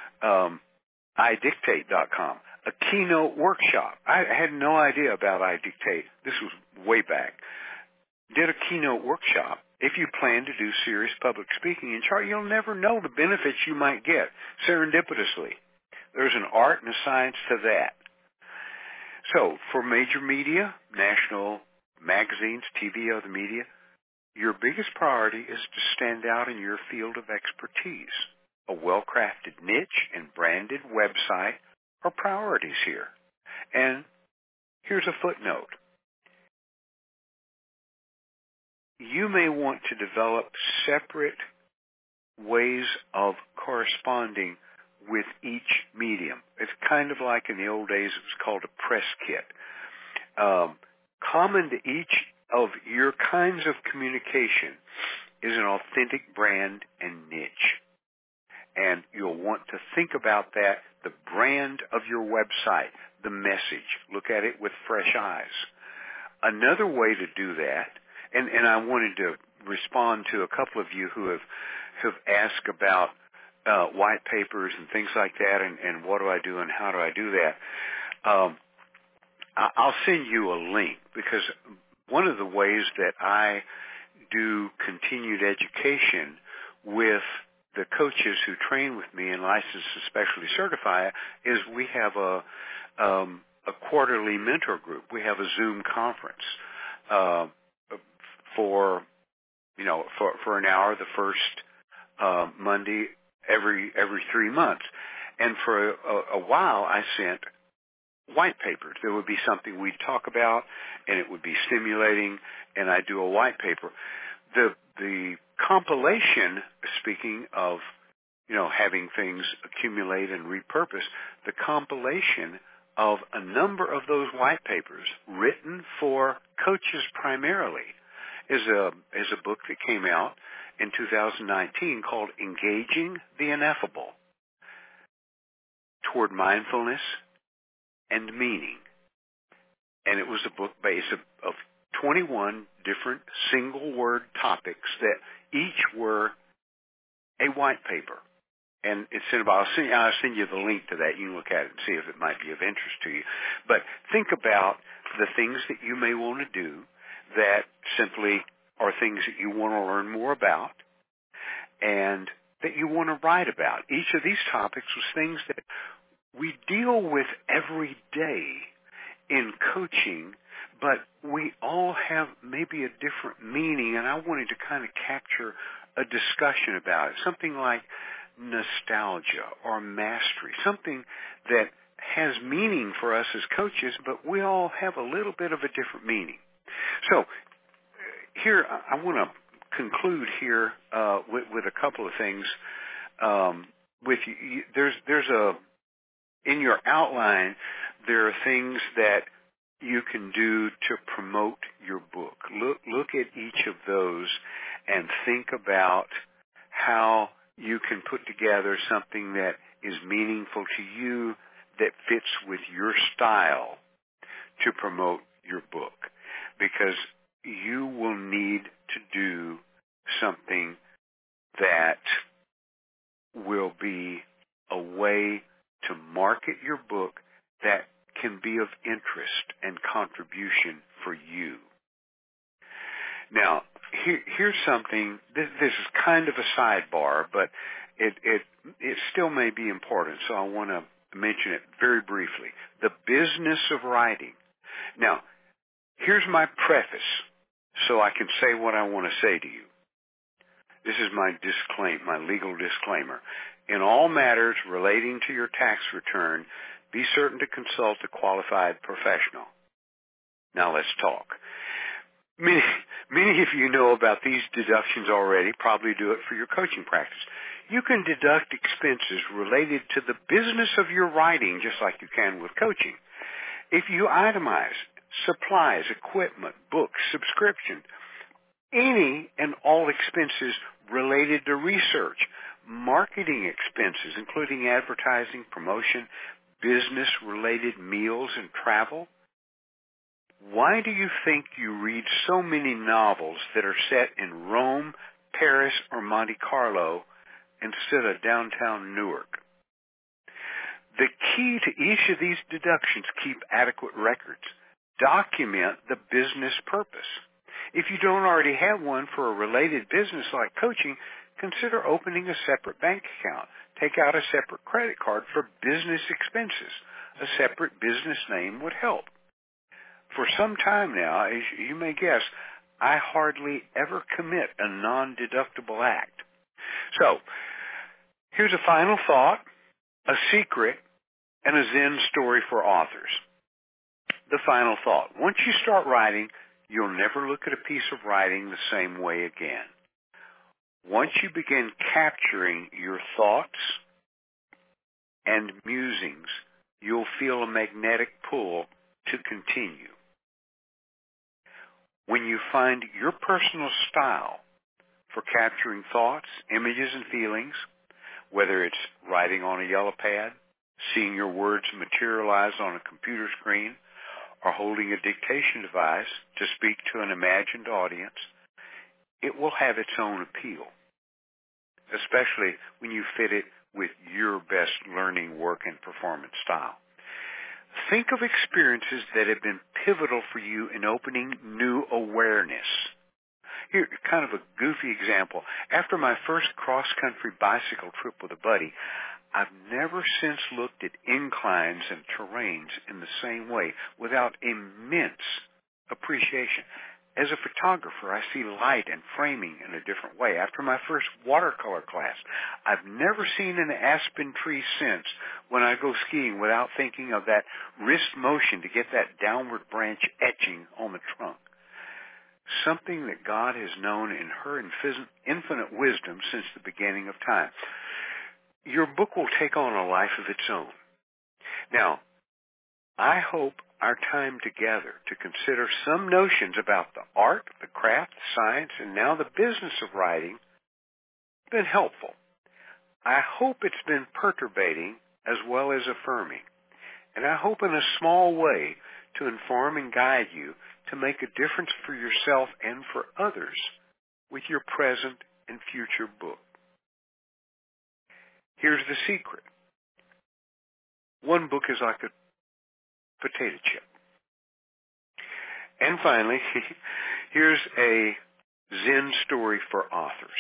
iDictate.com, a keynote workshop. I had no idea about iDictate. This was way back. Did a keynote workshop. If you plan to do serious public speaking in chart, you'll never know the benefits you might get serendipitously. There's an art and a science to that. So, for major media, national magazines, TV, other media, your biggest priority is to stand out in your field of expertise. A well-crafted niche and branded website are priorities here. And here's a footnote. You may want to develop separate ways of corresponding with each medium. It's kind of like in the old days it was called a press kit. Common to each of your kinds of communication is an authentic brand and niche. And you'll want to think about that, the brand of your website, the message. Look at it with fresh eyes. Another way to do that, and I wanted to respond to a couple of you who have asked about white papers and things like that, and what do I do and how do I do that. I'll send you a link, because one of the ways that I do continued education with the coaches who train with me and license and specialty certify is we have a quarterly mentor group. We have a Zoom conference for an hour the first Monday every 3 months. And for a while I sent white papers. There would be something we'd talk about, and it would be stimulating, and I'd do a white paper. The compilation, speaking of, having things accumulate and repurpose, the compilation of a number of those white papers written for coaches primarily is a book that came out in 2019 called Engaging the Ineffable Toward Mindfulness and Meaning. And it was a book based of 21 different single-word topics that each were a white paper. And it's I'll send you the link to that. You can look at it and see if it might be of interest to you. But think about the things that you may want to do that simply are things that you want to learn more about and that you want to write about. Each of these topics was things that we deal with every day in coaching, but we all have maybe a different meaning, and I wanted to kind of capture a discussion about it, something like nostalgia or mastery, something that has meaning for us as coaches, but we all have a little bit of a different meaning. So here, I want to conclude here with a couple of things. With you, there's in your outline, there are things that you can do to promote your book. Look at each of those and think about how you can put together something that is meaningful to you, that fits with your style to promote your book. Because you will need to do something that will be a way to market your book that can be of interest and contribution for you. Now, here's something, this is kind of a sidebar, but it still may be important, so I want to mention it very briefly. The business of writing. Now, here's my preface, so I can say what I want to say to you. This is my legal disclaimer. In all matters relating to your tax return, be certain to consult a qualified professional. Now let's talk. Many of you know about these deductions already, probably do it for your coaching practice. You can deduct expenses related to the business of your writing just like you can with coaching. If you itemize supplies, equipment, books, subscription, any and all expenses related to research, marketing expenses, including advertising, promotion, business-related meals and travel. Why do you think you read so many novels that are set in Rome, Paris, or Monte Carlo instead of downtown Newark? The key to each of these deductions: keep adequate records. Document the business purpose. If you don't already have one for a related business like coaching, consider opening a separate bank account. Take out a separate credit card for business expenses. A separate business name would help. For some time now, as you may guess, I hardly ever commit a non-deductible act. So, here's a final thought, a secret, and a Zen story for authors. The final thought: once you start writing, you'll never look at a piece of writing the same way again. Once you begin capturing your thoughts and musings, you'll feel a magnetic pull to continue. When you find your personal style for capturing thoughts, images, and feelings, whether it's writing on a yellow pad, seeing your words materialize on a computer screen, or holding a dictation device to speak to an imagined audience, it will have its own appeal, especially when you fit it with your best learning, work, and performance style. Think of experiences that have been pivotal for you in opening new awareness. Here, kind of a goofy example. After my first cross-country bicycle trip with a buddy, I've never since looked at inclines and terrains in the same way without immense appreciation. As a photographer, I see light and framing in a different way. After my first watercolor class, I've never seen an aspen tree since when I go skiing without thinking of that wrist motion to get that downward branch etching on the trunk. Something that God has known in her infinite wisdom since the beginning of time. Your book will take on a life of its own. Now, I hope our time together to consider some notions about the art, the craft, the science, and now the business of writing have been helpful. I hope it's been perturbating as well as affirming. And I hope in a small way to inform and guide you to make a difference for yourself and for others with your present and future book. Here's the secret. One book is like a potato chip. And finally, here's a Zen story for authors.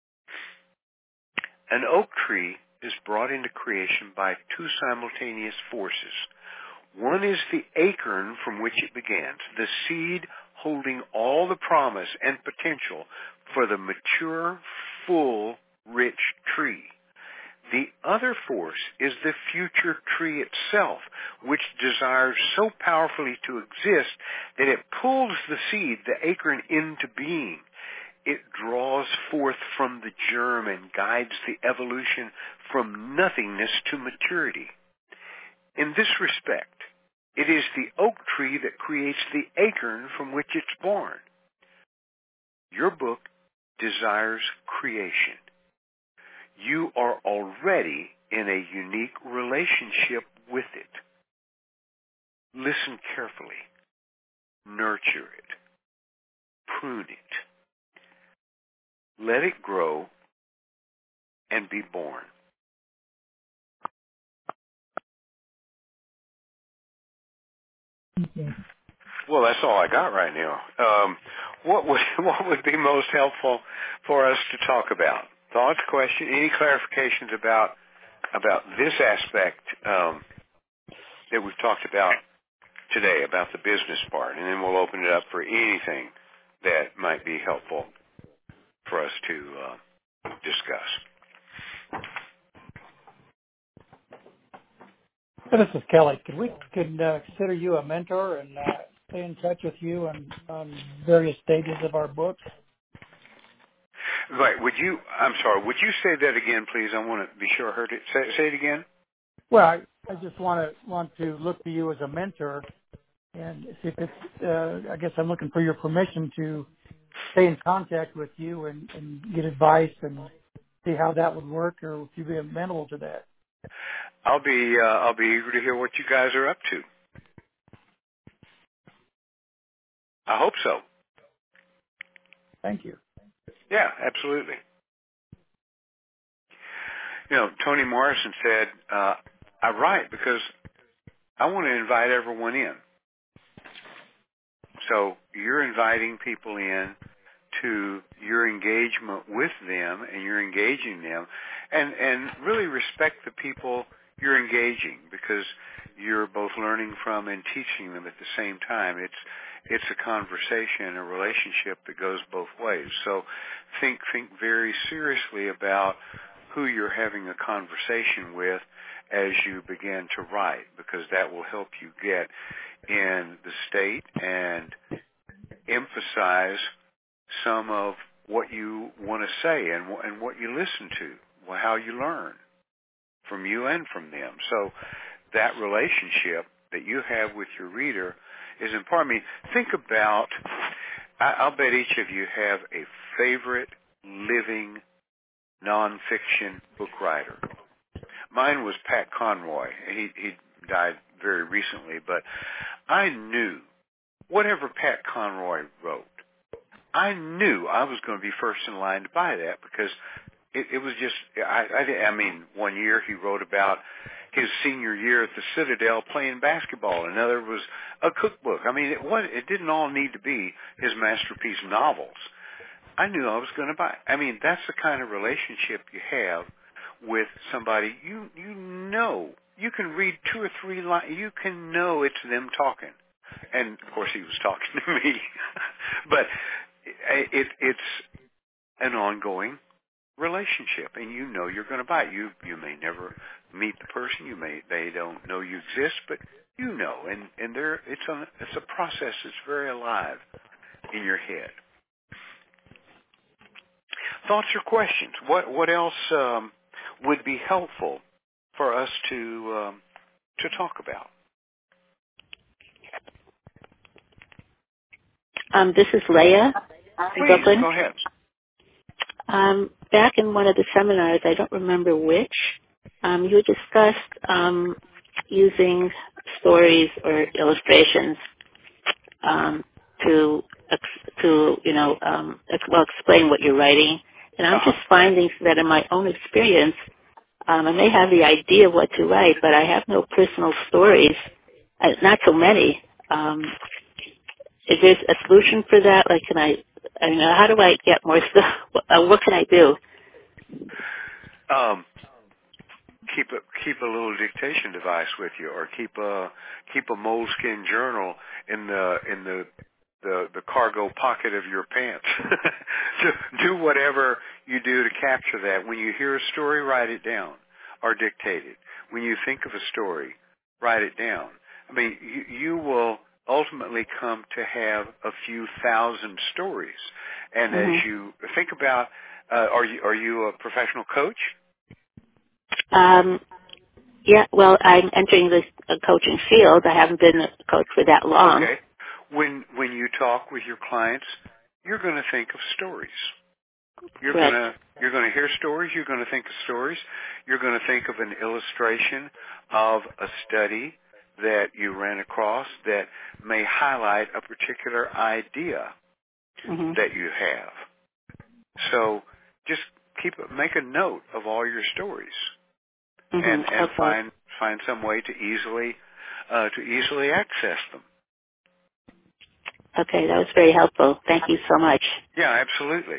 An oak tree is brought into creation by two simultaneous forces. One is the acorn from which it begins, the seed holding all the promise and potential for the mature, full, rich tree. The other force is the future tree itself, which desires so powerfully to exist that it pulls the seed, the acorn, into being. It draws forth from the germ and guides the evolution from nothingness to maturity. In this respect, it is the oak tree that creates the acorn from which it's born. Your book desires creation. You are already in a unique relationship with it. Listen carefully. Nurture it. Prune it. Let it grow and be born. Well, that's all I got right now. What would be most helpful for us to talk about? Thoughts, questions, any clarifications about this aspect that we've talked about today, about the business part, and then we'll open it up for anything that might be helpful for us to discuss. This is Kelly. Could we consider you a mentor and stay in touch with you on various stages of our books. Right. I'm sorry, would you say that again, please? I want to be sure I heard it. Say it again. Well, I just want to look to you as a mentor and see if it's, I guess I'm looking for your permission to stay in contact with you and get advice and see how that would work, or if you'd be amenable to that. I'll be eager to hear what you guys are up to. I hope so. Thank you. Yeah, absolutely. You know, Toni Morrison said, I write because I want to invite everyone in. So you're inviting people in to your engagement with them, and you're engaging them, and really respect the people you're engaging, because you're both learning from and teaching them at the same time. It's a conversation, a relationship that goes both ways. So think very seriously about who you're having a conversation with as you begin to write, because that will help you get in the state and emphasize some of what you want to say and what you listen to, how you learn from you and from them. So that relationship that you have with your reader is important. I mean, think about, I'll bet each of you have a favorite living nonfiction book writer. Mine was Pat Conroy. He died very recently, but I knew whatever Pat Conroy wrote, I knew I was going to be first in line to buy that, because it was just, I mean, one year he wrote about his senior year at the Citadel playing basketball. Another was a cookbook. I mean, it didn't all need to be his masterpiece novels. I knew I was going to buy it. I mean, that's the kind of relationship you have with somebody. You know, you can read 2 or 3 lines. You can know it's them talking. And, of course, he was talking to me. But it's an ongoing relationship, and you know you're going to buy it. You may never meet the person. They don't know you exist, but you know. And it's a process that's very alive in your head. Thoughts or questions? What else would be helpful for us to talk about? This is Leah in Brooklyn. Go ahead. Back in one of the seminars, I don't remember which, you discussed using stories or illustrations to explain what you're writing. And I'm just finding that in my own experience, I may have the idea of what to write, but I have no personal stories, not so many. Is there a solution for that? Like, how do I get more stuff? What can I do? Keep a little dictation device with you, or keep a moleskin journal in the cargo pocket of your pants. Do whatever you do to capture that. When you hear a story, write it down or dictate it. When you think of a story, write it down. I mean, you will ultimately come to have a few thousand stories. And as you think about, are you a professional coach? Yeah, well, I'm entering the coaching field. I haven't been a coach for that long. Okay. When you talk with your clients, you're going to think of stories. You're going to hear stories. You're going to think of stories. You're going to think of an illustration of a study that you ran across that may highlight a particular idea that you have. So just make a note of all your stories, and find some way to easily access them. Okay, that was very helpful. Thank you so much. Yeah, absolutely.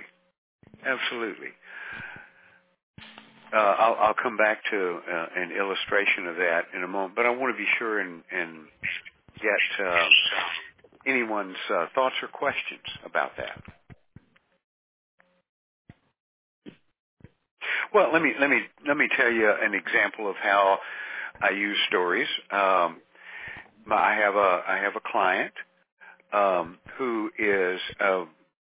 I'll come back to an illustration of that in a moment, but I want to be sure and get anyone's thoughts or questions about that. Well, let me tell you an example of how I use stories. I have a client who is a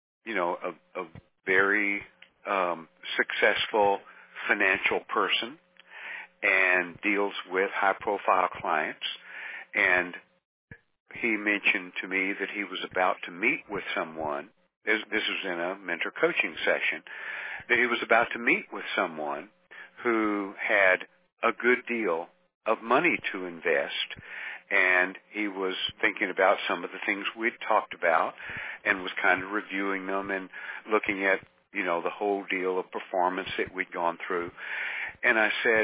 very successful financial person and deals with high-profile clients. And he mentioned to me that he was about to meet with someone. This was in a mentor coaching session, that he was about to meet with someone who had a good deal of money to invest, and he was thinking about some of the things we'd talked about and was kind of reviewing them and looking at, the whole deal of performance that we'd gone through. And I said,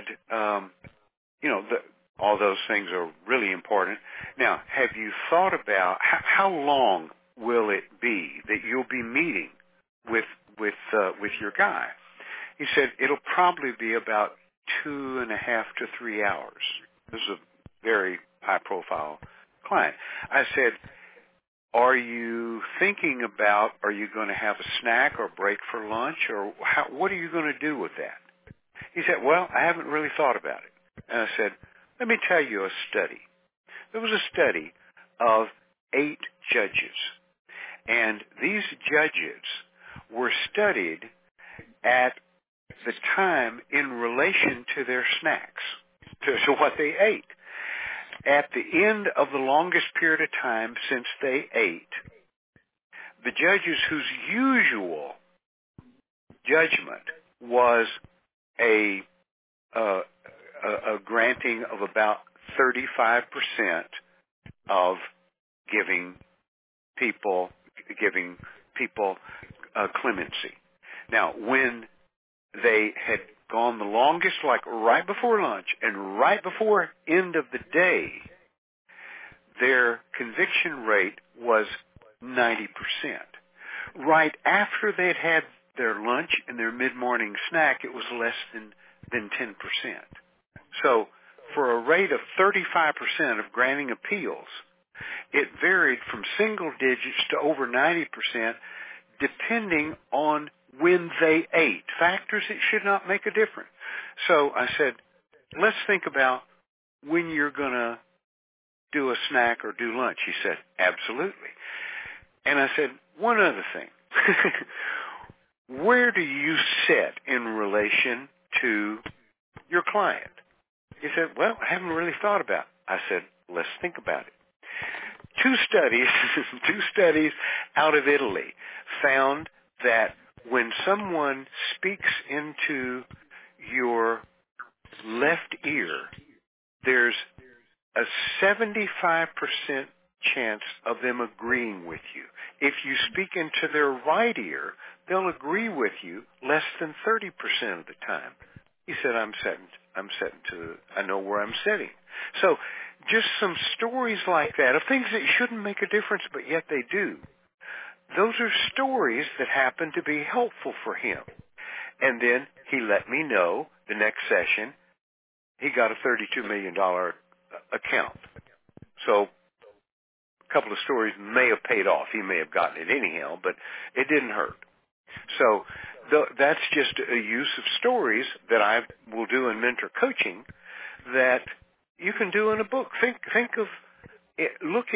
all those things are really important. Now, have you thought about how long will it be that you'll be meeting with your guy? He said it'll probably be about 2.5 to 3 hours. This is a very high-profile client. I said, are you thinking about, are you going to have a snack or break for lunch, or what are you going to do with that? He said, well, I haven't really thought about it. And I said, let me tell you a study. There was a study of 8 judges, and these judges were studied at the time in relation to their snacks, to what they ate. At the end of the longest period of time since they ate, the judges whose usual judgment was a granting of about 35% of giving people clemency. Now, when they had gone the longest, like right before lunch and right before end of the day, their conviction rate was 90%. Right after they'd had their lunch and their mid-morning snack, it was less than 10%. So for a rate of 35% of granting appeals, it varied from single digits to over 90%, depending on when they ate. Factors that should not make a difference. So I said, let's think about when you're going to do a snack or do lunch. He said, absolutely. And I said, one other thing. Where do you sit in relation to your client? He said, well, I haven't really thought about it. I said, let's think about it. 2 studies out of Italy found that when someone speaks into your left ear, there's a 75% chance of them agreeing with you. If you speak into their right ear, they'll agree with you less than 30% of the time. He said, I know where I'm sitting. So just some stories like that of things that shouldn't make a difference, but yet they do. Those are stories that happen to be helpful for him. And then he let me know the next session he got a $32 million account. So a couple of stories may have paid off. He may have gotten it anyhow, but it didn't hurt. So that's just a use of stories that I will do in mentor coaching that you can do in a book. Think of it,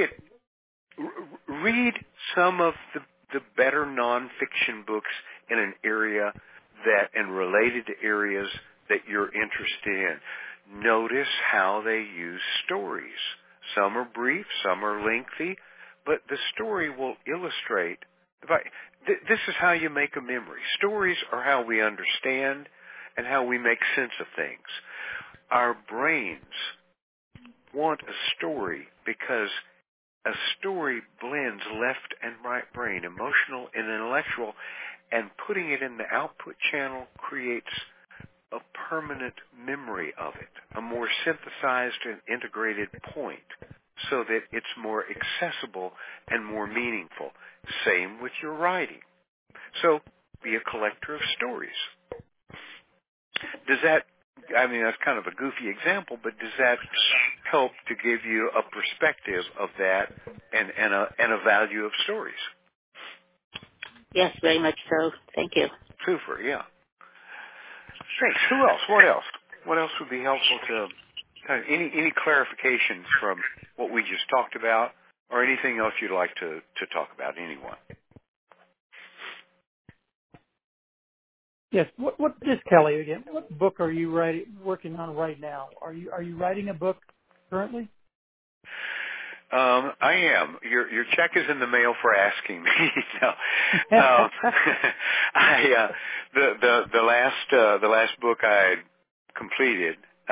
read some of the better nonfiction books in an area and related to areas that you're interested in. Notice how they use stories. Some are brief, some are lengthy, but the story will illustrate. This is how you make a memory. Stories are how we understand and how we make sense of things. Our brains want a story because a story blends left and right brain, emotional and intellectual, and putting it in the output channel creates a permanent memory of it, a more synthesized and integrated point, so that it's more accessible and more meaningful. Same with your writing. So be a collector of stories. Does that, that's kind of a goofy example, but does that help to give you a perspective of that and a value of stories? Yes, very much so. Thank you. Super, yeah. Thanks. Who else? What else? What else would be helpful to any clarifications from what we just talked about or anything else you'd like to talk about, anyone. Yes. What is Kelly again? What book are you working on right now? Are you writing a book currently? I am. Your check is in the mail for asking me. No. The last book I completed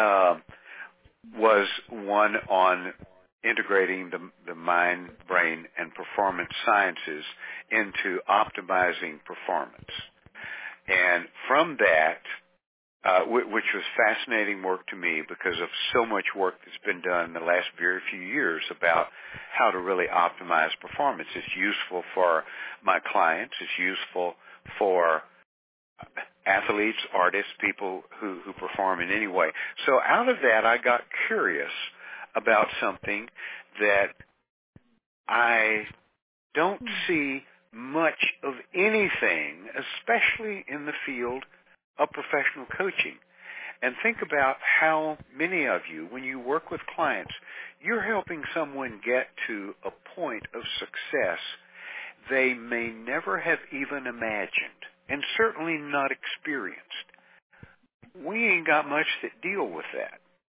was one on integrating the mind, brain, and performance sciences into optimizing performance. And from that, which was fascinating work to me because of so much work that's been done in the last very few years about how to really optimize performance. It's useful for my clients. It's useful for athletes, artists, people who perform in any way. So out of that, I got curious about something that I don't see much of anything, especially in the field of professional coaching. And think about how many of you, when you work with clients, you're helping someone get to a point of success they may never have even imagined, and certainly not experienced. We ain't got much that deal with that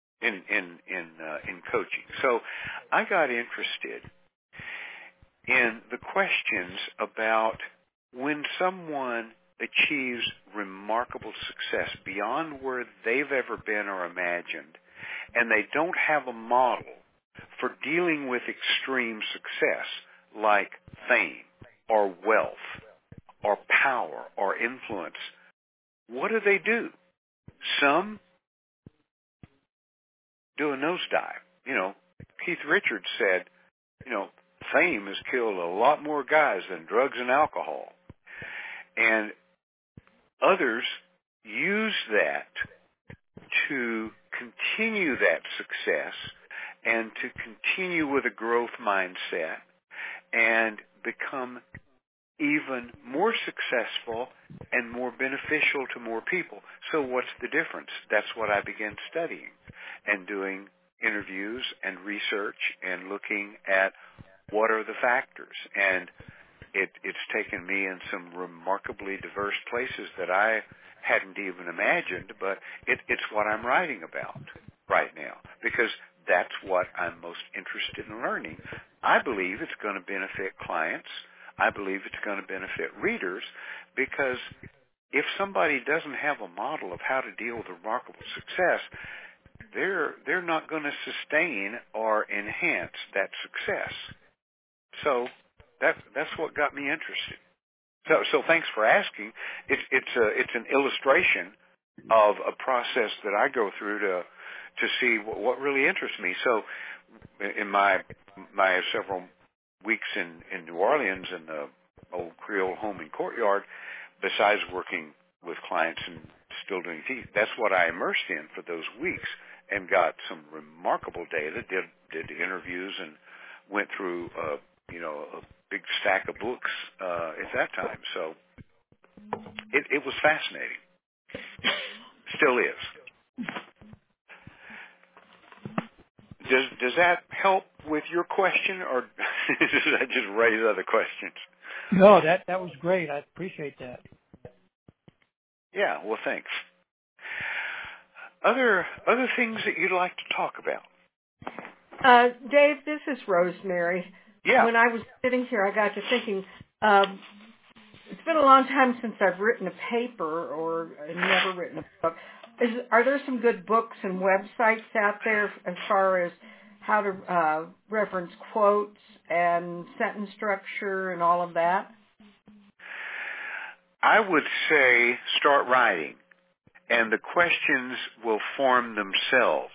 in coaching. So I got interested in the questions about when someone achieves remarkable success beyond where they've ever been or imagined, and they don't have a model for dealing with extreme success like fame or wealth or power or influence. What do? Some do a nosedive. Keith Richards said, fame has killed a lot more guys than drugs and alcohol. And others use that to continue that success and to continue with a growth mindset and become even more successful and more beneficial to more people. So what's the difference? That's what I began studying and doing interviews and research and looking at what are the factors. And it's taken me in some remarkably diverse places that I hadn't even imagined, but it's what I'm writing about right now because that's what I'm most interested in learning. I believe it's going to benefit clients. I believe it's going to benefit readers because if somebody doesn't have a model of how to deal with remarkable success, they're not going to sustain or enhance that success. So that's what got me interested. So thanks for asking. It's an illustration of a process that I go through to see what really interests me. So in my several weeks in New Orleans in the old Creole home and courtyard, besides working with clients and still doing teeth, that's what I immersed in for those weeks and got some remarkable data, did interviews and went through a big stack of books at that time. So it was fascinating. Still is. Does that help with your question, or does that just raise other questions? No, that was great. I appreciate that. Yeah, well, thanks. Other things that you'd like to talk about? Dave, this is Rosemary. Yeah. When I was sitting here, I got to thinking, it's been a long time since I've written a paper or never written a book. Are there some good books and websites out there as far as how to reference quotes and sentence structure and all of that? I would say start writing, and the questions will form themselves.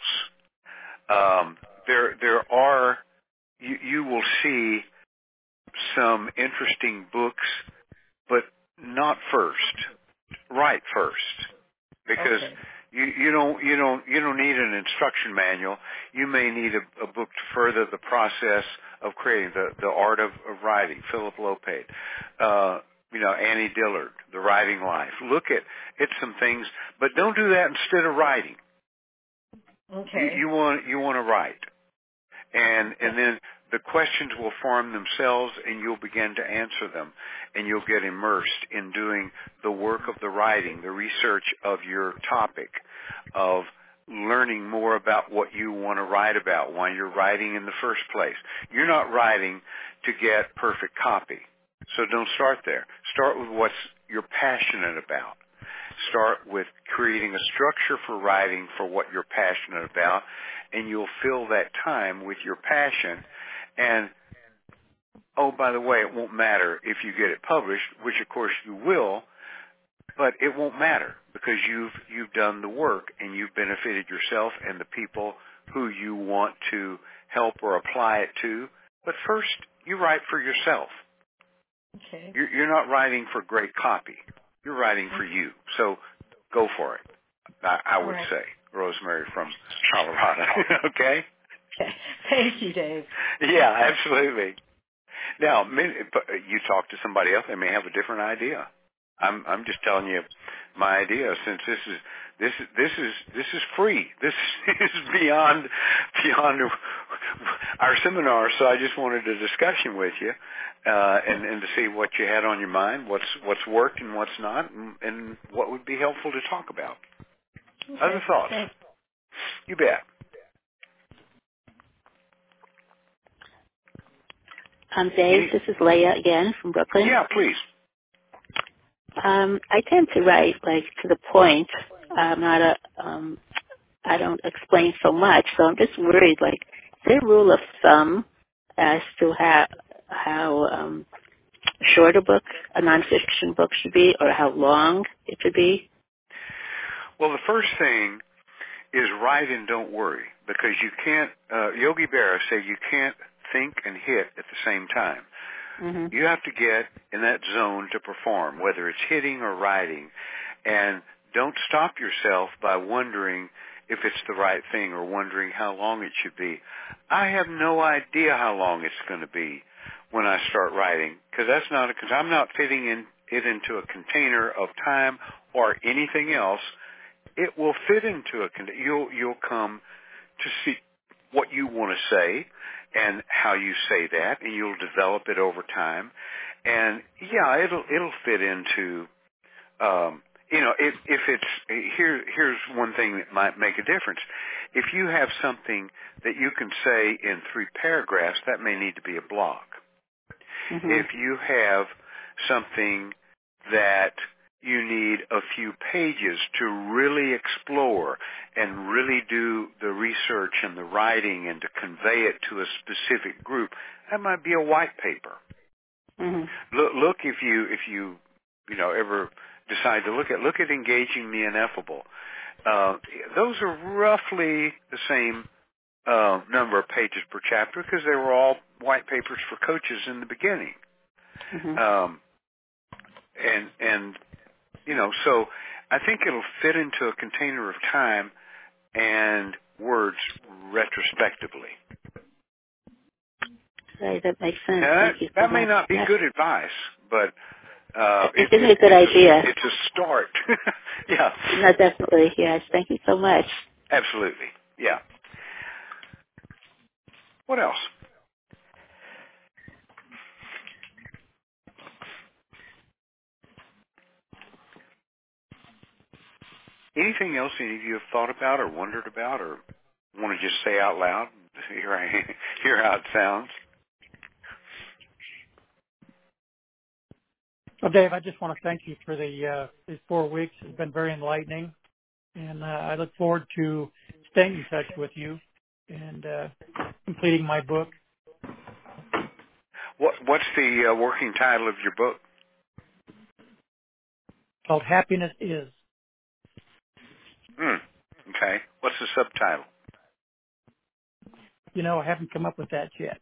There are, you will see some interesting books, but not first. Write first, because okay. you don't need an instruction manual. You may need a book to further the process of creating the art of writing. Philip Lopate, Annie Dillard, The Writing Life. Look at some things, but don't do that instead of writing. Okay. You want to write, and then the questions will form themselves, and you'll begin to answer them, and you'll get immersed in doing the work of the writing, the research of your topic, of learning more about what you want to write about, why you're writing in the first place. You're not writing to get perfect copy, so don't start there. Start with what you're passionate about. Start with creating a structure for writing for what you're passionate about, and you'll fill that time with your passion. And, oh, by the way, it won't matter if you get it published, which of course you will, but it won't matter because you've done the work and you've benefited yourself and the people who you want to help or apply it to. But first, you write for yourself. Okay. You're not writing for great copy. You're writing for you. So go for it, I would say. Rosemary from Colorado. Okay? Okay. Thank you, Dave. Yeah, absolutely. Now, you talk to somebody else, they may have a different idea. I'm just telling you my idea, since this is free. This is beyond our seminar. So I just wanted a discussion with you, and to see what you had on your mind, what's worked and what's not, and what would be helpful to talk about. Okay. Other thoughts? Thanks. You bet. Dave, this is Leah again from Brooklyn. Yeah, please. I tend to write to the point. I don't explain so much, so I'm just worried. Is there a rule of thumb as to how short a nonfiction book should be, or how long it should be? Well, the first thing is write and don't worry, because you can't. Yogi Berra said you can't think and hit at the same time. Mm-hmm. You have to get in that zone to perform, whether it's hitting or writing, and don't stop yourself by wondering if it's the right thing or wondering how long it should be. I have no idea how long it's going to be when I start writing, because I'm not fitting it into a container of time or anything else. It will fit into a container. You'll come to see what you want to say and how you say that, and you'll develop it over time. And yeah, it'll fit into, if it's, here's one thing that might make a difference. If you have something that you can say in 3 paragraphs, that may need to be a blog. Mm-hmm. If you have something that you need a few pages to really explore and really do the research and the writing and to convey it to a specific group, that might be a white paper. Mm-hmm. Look if you ever decide to look at Engaging the Ineffable. Those are roughly the same number of pages per chapter, because they were all white papers for coaches in the beginning. Mm-hmm. So I think it'll fit into a container of time and words retrospectively. Right, that makes sense. Thank you so that may much. not be good advice, but it's a good idea. It's a start. Yeah. No, definitely, yes. Thank you so much. Absolutely. Yeah. What else? Anything else any of you have thought about or wondered about or want to just say out loud? Hear how it sounds. Well, Dave, I just want to thank you for these 4 weeks. It's been very enlightening, and I look forward to staying in touch with you and completing my book. What's the working title of your book? Called Happiness Is. Okay. What's the subtitle? I haven't come up with that yet.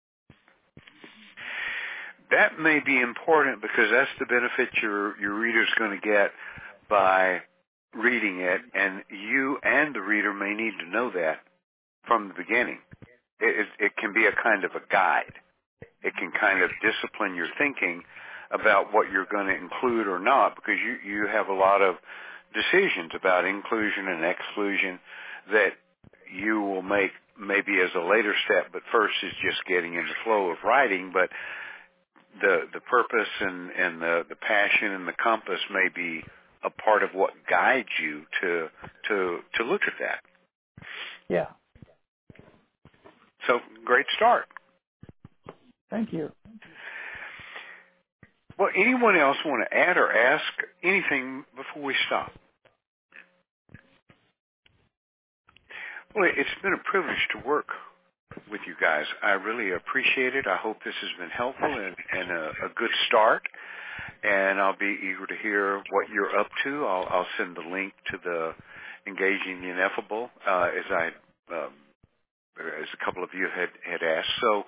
That may be important, because that's the benefit your reader's going to get by reading it, and you and the reader may need to know that from the beginning. It can be a kind of a guide. It can kind of discipline your thinking about what you're going to include or not, because you have a lot of decisions about inclusion and exclusion that you will make maybe as a later step, but first is just getting in the flow of writing. But the purpose and the passion and the compass may be a part of what guides you to look at that. Yeah. So great start. Thank you. Well, anyone else want to add or ask anything before we stop? Well, it's been a privilege to work with you guys. I really appreciate it. I hope this has been helpful and a good start. And I'll be eager to hear what you're up to. I'll send the link to the Engaging the Ineffable as a couple of you had asked. So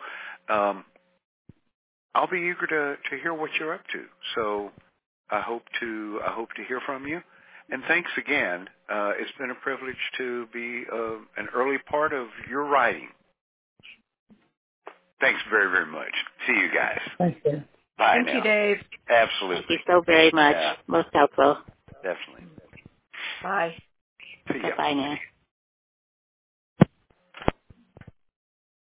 I'll be eager to hear what you're up to. So I hope to hear from you. And thanks again. It's been a privilege to be an early part of your writing. Thanks very, very much. See you guys. Thanks, Dave. Bye Thank now. you, Dave. Absolutely. Thank you so very much. Yeah. Most helpful. Definitely. Bye. See ya. Bye now.